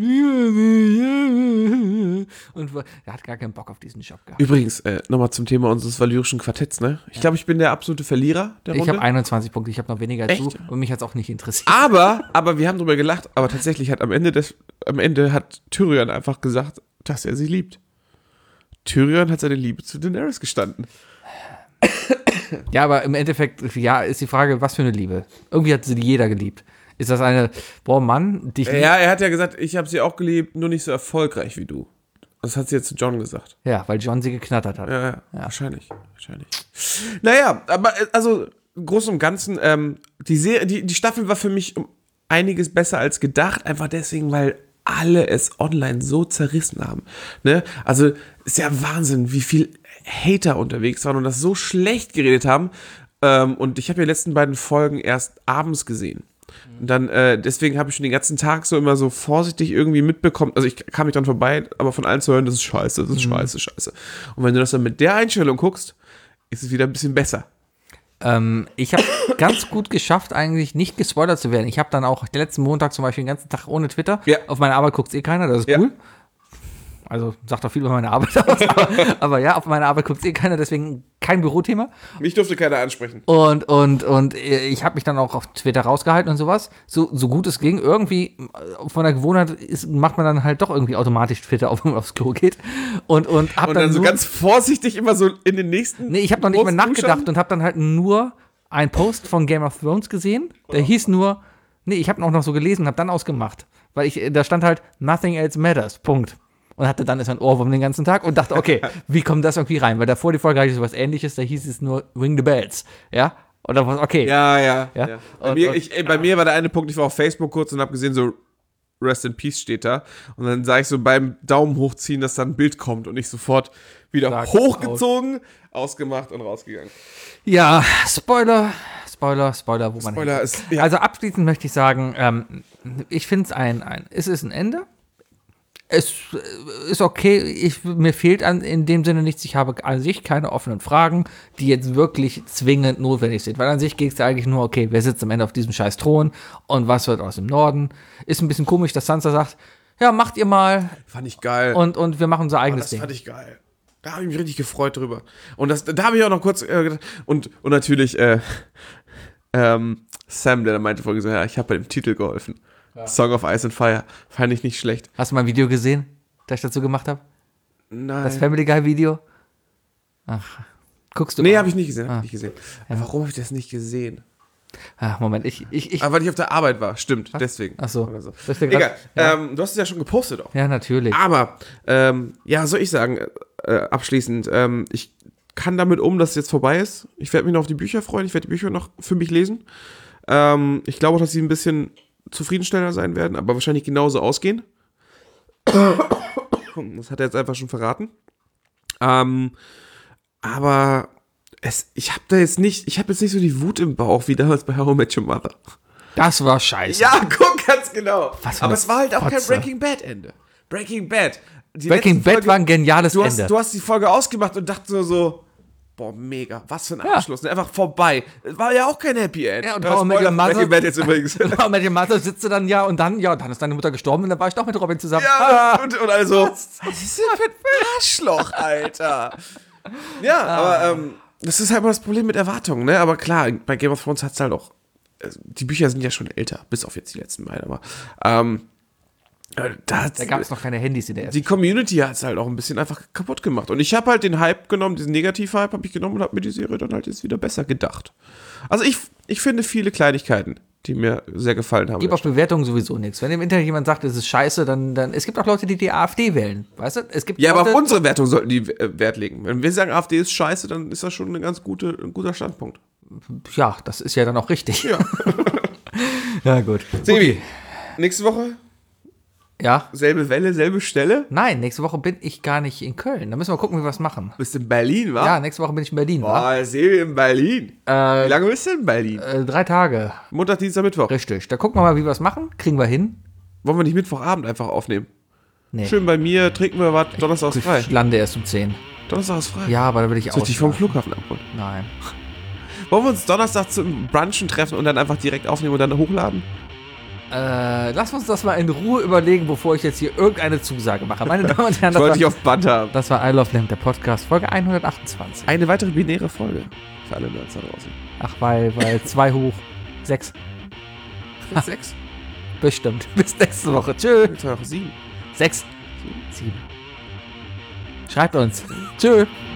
liebe dich. Und er hat gar keinen Bock auf diesen Job gehabt. Übrigens, äh, nochmal zum Thema unseres valyrischen Quartetts, ne? Ich glaube, ich bin der absolute Verlierer der Ich Runde. habe einundzwanzig Punkte, ich habe noch weniger als Echt? du und mich hat es auch nicht interessiert. Aber, aber wir haben drüber gelacht, aber tatsächlich hat am Ende des, am Ende hat Tyrion einfach gesagt, dass er sie liebt. Tyrion hat seine Liebe zu Daenerys gestanden. Ja, aber im Endeffekt, ja, ist die Frage, was für eine Liebe. Irgendwie hat sie jeder geliebt. Ist das eine, boah Mann, dich Ja, er hat ja gesagt, ich habe sie auch geliebt, nur nicht so erfolgreich wie du. Das hat sie jetzt zu John gesagt. Ja, weil Jon sie geknattert hat. Ja, ja, wahrscheinlich, wahrscheinlich. Naja, aber äh, also im Großen und Ganzen, ähm, die, Serie, die, die Staffel war für mich um einiges besser als gedacht, einfach deswegen, weil alle es online so zerrissen haben. Ne? Also ist ja Wahnsinn, wie viel Hater unterwegs waren und das so schlecht geredet haben. Ähm, und ich habe ja die letzten beiden Folgen erst abends gesehen. Und dann, äh, deswegen habe ich schon den ganzen Tag so immer so vorsichtig irgendwie mitbekommen, also ich kam nicht dran vorbei, aber von allen zu hören, das ist scheiße, das ist scheiße, scheiße. Und wenn du das dann mit der Einstellung guckst, ist es wieder ein bisschen besser. Ähm, ich habe ganz gut geschafft, eigentlich nicht gespoilert zu werden. Ich habe dann auch den letzten Montag zum Beispiel den ganzen Tag ohne Twitter. Ja. Auf meine Arbeit guckt eh keiner, das ist Ja. cool. Also sagt auch viel über meine Arbeit aus. aber, aber ja, auf meine Arbeit guckt eh keiner, deswegen kein Bürothema. Mich durfte keiner ansprechen. Und, und, und ich habe mich dann auch auf Twitter rausgehalten und sowas, so, so gut es ging. Irgendwie von der Gewohnheit ist, macht man dann halt doch irgendwie automatisch Twitter auf, wenn man aufs Klo geht. Und, und, hab Und dann, dann so nur, ganz vorsichtig immer so in den nächsten. Nee, ich habe noch nicht mehr Post nachgedacht zuschauen. und habe dann halt nur einen Post von Game of Thrones gesehen. Der hieß nur, nee, ich habe ihn auch noch so gelesen und habe dann ausgemacht. Weil ich, da stand halt, nothing else matters, Punkt. Und hatte dann ist ein Ohrwurm den ganzen Tag und dachte, okay, wie kommt das irgendwie rein? Weil davor die Folge hatte ich sowas Ähnliches, da hieß es nur Ring the Bells, ja? Und dann war es, okay. Ja, ja. Ja? ja. Bei, Und- mir, und- ich, ey, bei mir war der eine Punkt, ich war auf Facebook kurz und habe gesehen, so Rest in Peace steht da. Und dann sah ich so beim Daumen hochziehen, dass da ein Bild kommt und ich sofort wieder Sag hochgezogen, ausgemacht und rausgegangen. Ja, Spoiler, Spoiler, Spoiler, wo man Spoiler hinkommt. ist- ja. Also abschließend möchte ich sagen, ähm, ich finde es ein, ein, es ist ein Ende. Es äh, ist okay, ich, mir fehlt an, in dem Sinne nichts. Ich habe an sich keine offenen Fragen, die jetzt wirklich zwingend notwendig sind. Weil an sich geht es ja eigentlich nur, okay, wer sitzt am Ende auf diesem scheiß Thron und was wird aus dem Norden? Ist ein bisschen komisch, dass Sansa sagt, ja, macht ihr mal Fand ich geil. und, und wir machen unser eigenes das Ding. fand ich geil. Da habe ich mich richtig gefreut drüber. Und das, da habe ich auch noch kurz äh, gedacht. Und, und natürlich äh, ähm, Sam, der da meinte vorhin so, ja, ich habe bei dem Titel geholfen. Song of Ice and Fire. Fand ich nicht schlecht. Hast du mal ein Video gesehen, das ich dazu gemacht habe? Nein. Das Family Guy Video? Ach, guckst du Nee, mal. habe ich nicht gesehen. Hab Ah. ich nicht gesehen. Warum habe ich das nicht gesehen? Ach, Moment, ich, ich, ich Aber weil ich auf der Arbeit war. Stimmt, deswegen. Ach so. Oder so. Das ist ja grad- Egal. ja. Ähm, du hast es ja schon gepostet auch. ja, natürlich. Aber, ähm, ja, soll ich sagen, äh, abschließend, ähm, ich kann damit um, dass es jetzt vorbei ist. Ich werde mich noch auf die Bücher freuen. Ich werde die Bücher noch für mich lesen. Ähm, ich glaube auch, dass sie ein bisschen zufriedenstellender sein werden, aber wahrscheinlich genauso ausgehen. Das hat er jetzt einfach schon verraten. Ähm, aber es, ich habe da jetzt nicht, ich habe jetzt nicht so die Wut im Bauch wie damals bei How I Met Your Mother. Das war scheiße. Ja, guck, ganz genau. Was für Aber eine es war halt auch kein Fotze. Breaking Bad Ende. Breaking Bad. Die Breaking letzte Bad Folge- war ein geniales du hast, Ende. Du hast die Folge ausgemacht und dachtest nur so, boah, mega, was für ein Ja. Abschluss. Ne? Einfach vorbei. War ja auch kein Happy End. Ja, und Ja, How I Met Spoiler, Your Mother- Breaking Bad jetzt übrigens. Genau, mit dem Mother sitzt du dann ja und dann, ja, dann ist deine Mutter gestorben und dann war ich doch mit Robin zusammen. Ja, und, und also, was ist denn für ein Arschloch, Alter? Ja, aber ähm, das ist halt immer das Problem mit Erwartungen, ne? Aber klar, bei Game of Thrones hat es halt auch, also, die Bücher sind ja schon älter, bis auf jetzt die letzten beiden, aber ähm, äh, da, Da gab es noch keine Handys in der ersten. die Community hat es halt auch ein bisschen einfach kaputt gemacht. Und ich habe halt den Hype genommen, diesen Negativ-Hype habe ich genommen und habe mir die Serie dann halt jetzt wieder besser gedacht. Also ich, ich finde viele Kleinigkeiten, die mir sehr gefallen haben. Gibt auf Bewertungen sowieso nichts. Wenn im Internet jemand sagt, es ist scheiße, dann, dann, es gibt auch Leute, die die AfD wählen, weißt du? Es gibt Ja, aber Leute, auf unsere Wertung sollten die äh, Wert legen. Wenn wir sagen, AfD ist scheiße, dann ist das schon ein ganz gute, ein guter Standpunkt. ja, das ist ja dann auch richtig. Ja. Ja, gut. Sebi, nächste Woche Ja? selbe Welle, selbe Stelle. Nein, nächste Woche bin ich gar nicht in Köln. Da müssen wir gucken, wie wir was machen. Bist in Berlin, wa? Ja, nächste Woche bin ich in Berlin, wa? Boah, Sebi in Berlin. Äh, Wie lange bist du in Berlin? äh, drei Tage. Montag, Dienstag, Mittwoch. Richtig. Da gucken wir mal, wie wir es machen. Kriegen wir hin? Wollen wir nicht Mittwochabend einfach aufnehmen? Nee. Schön bei mir, trinken wir was, Donnerstag ist frei. Ich lande erst um zehn. Donnerstag ist frei. Ja, aber da will ich Soll auch. ich dich vom Flughafen abholen? Nein. Wollen wir uns Donnerstag zum Brunchen treffen und dann einfach direkt aufnehmen und dann hochladen? Äh, lass uns das mal in Ruhe überlegen, bevor ich jetzt hier irgendeine Zusage mache. Meine Damen und Herren, Ich wollte das dich war, auf Band haben. das war I Love Lamp, der Podcast, Folge hundertachtundzwanzig. Eine weitere binäre Folge für alle Nerds da draußen. Ach, weil, weil zwei hoch sechs. Sechs? Bestimmt. Bis nächste Woche. Tschö. Jetzt war noch sieben. Sechs. Sieben. Schreibt uns. Tschö.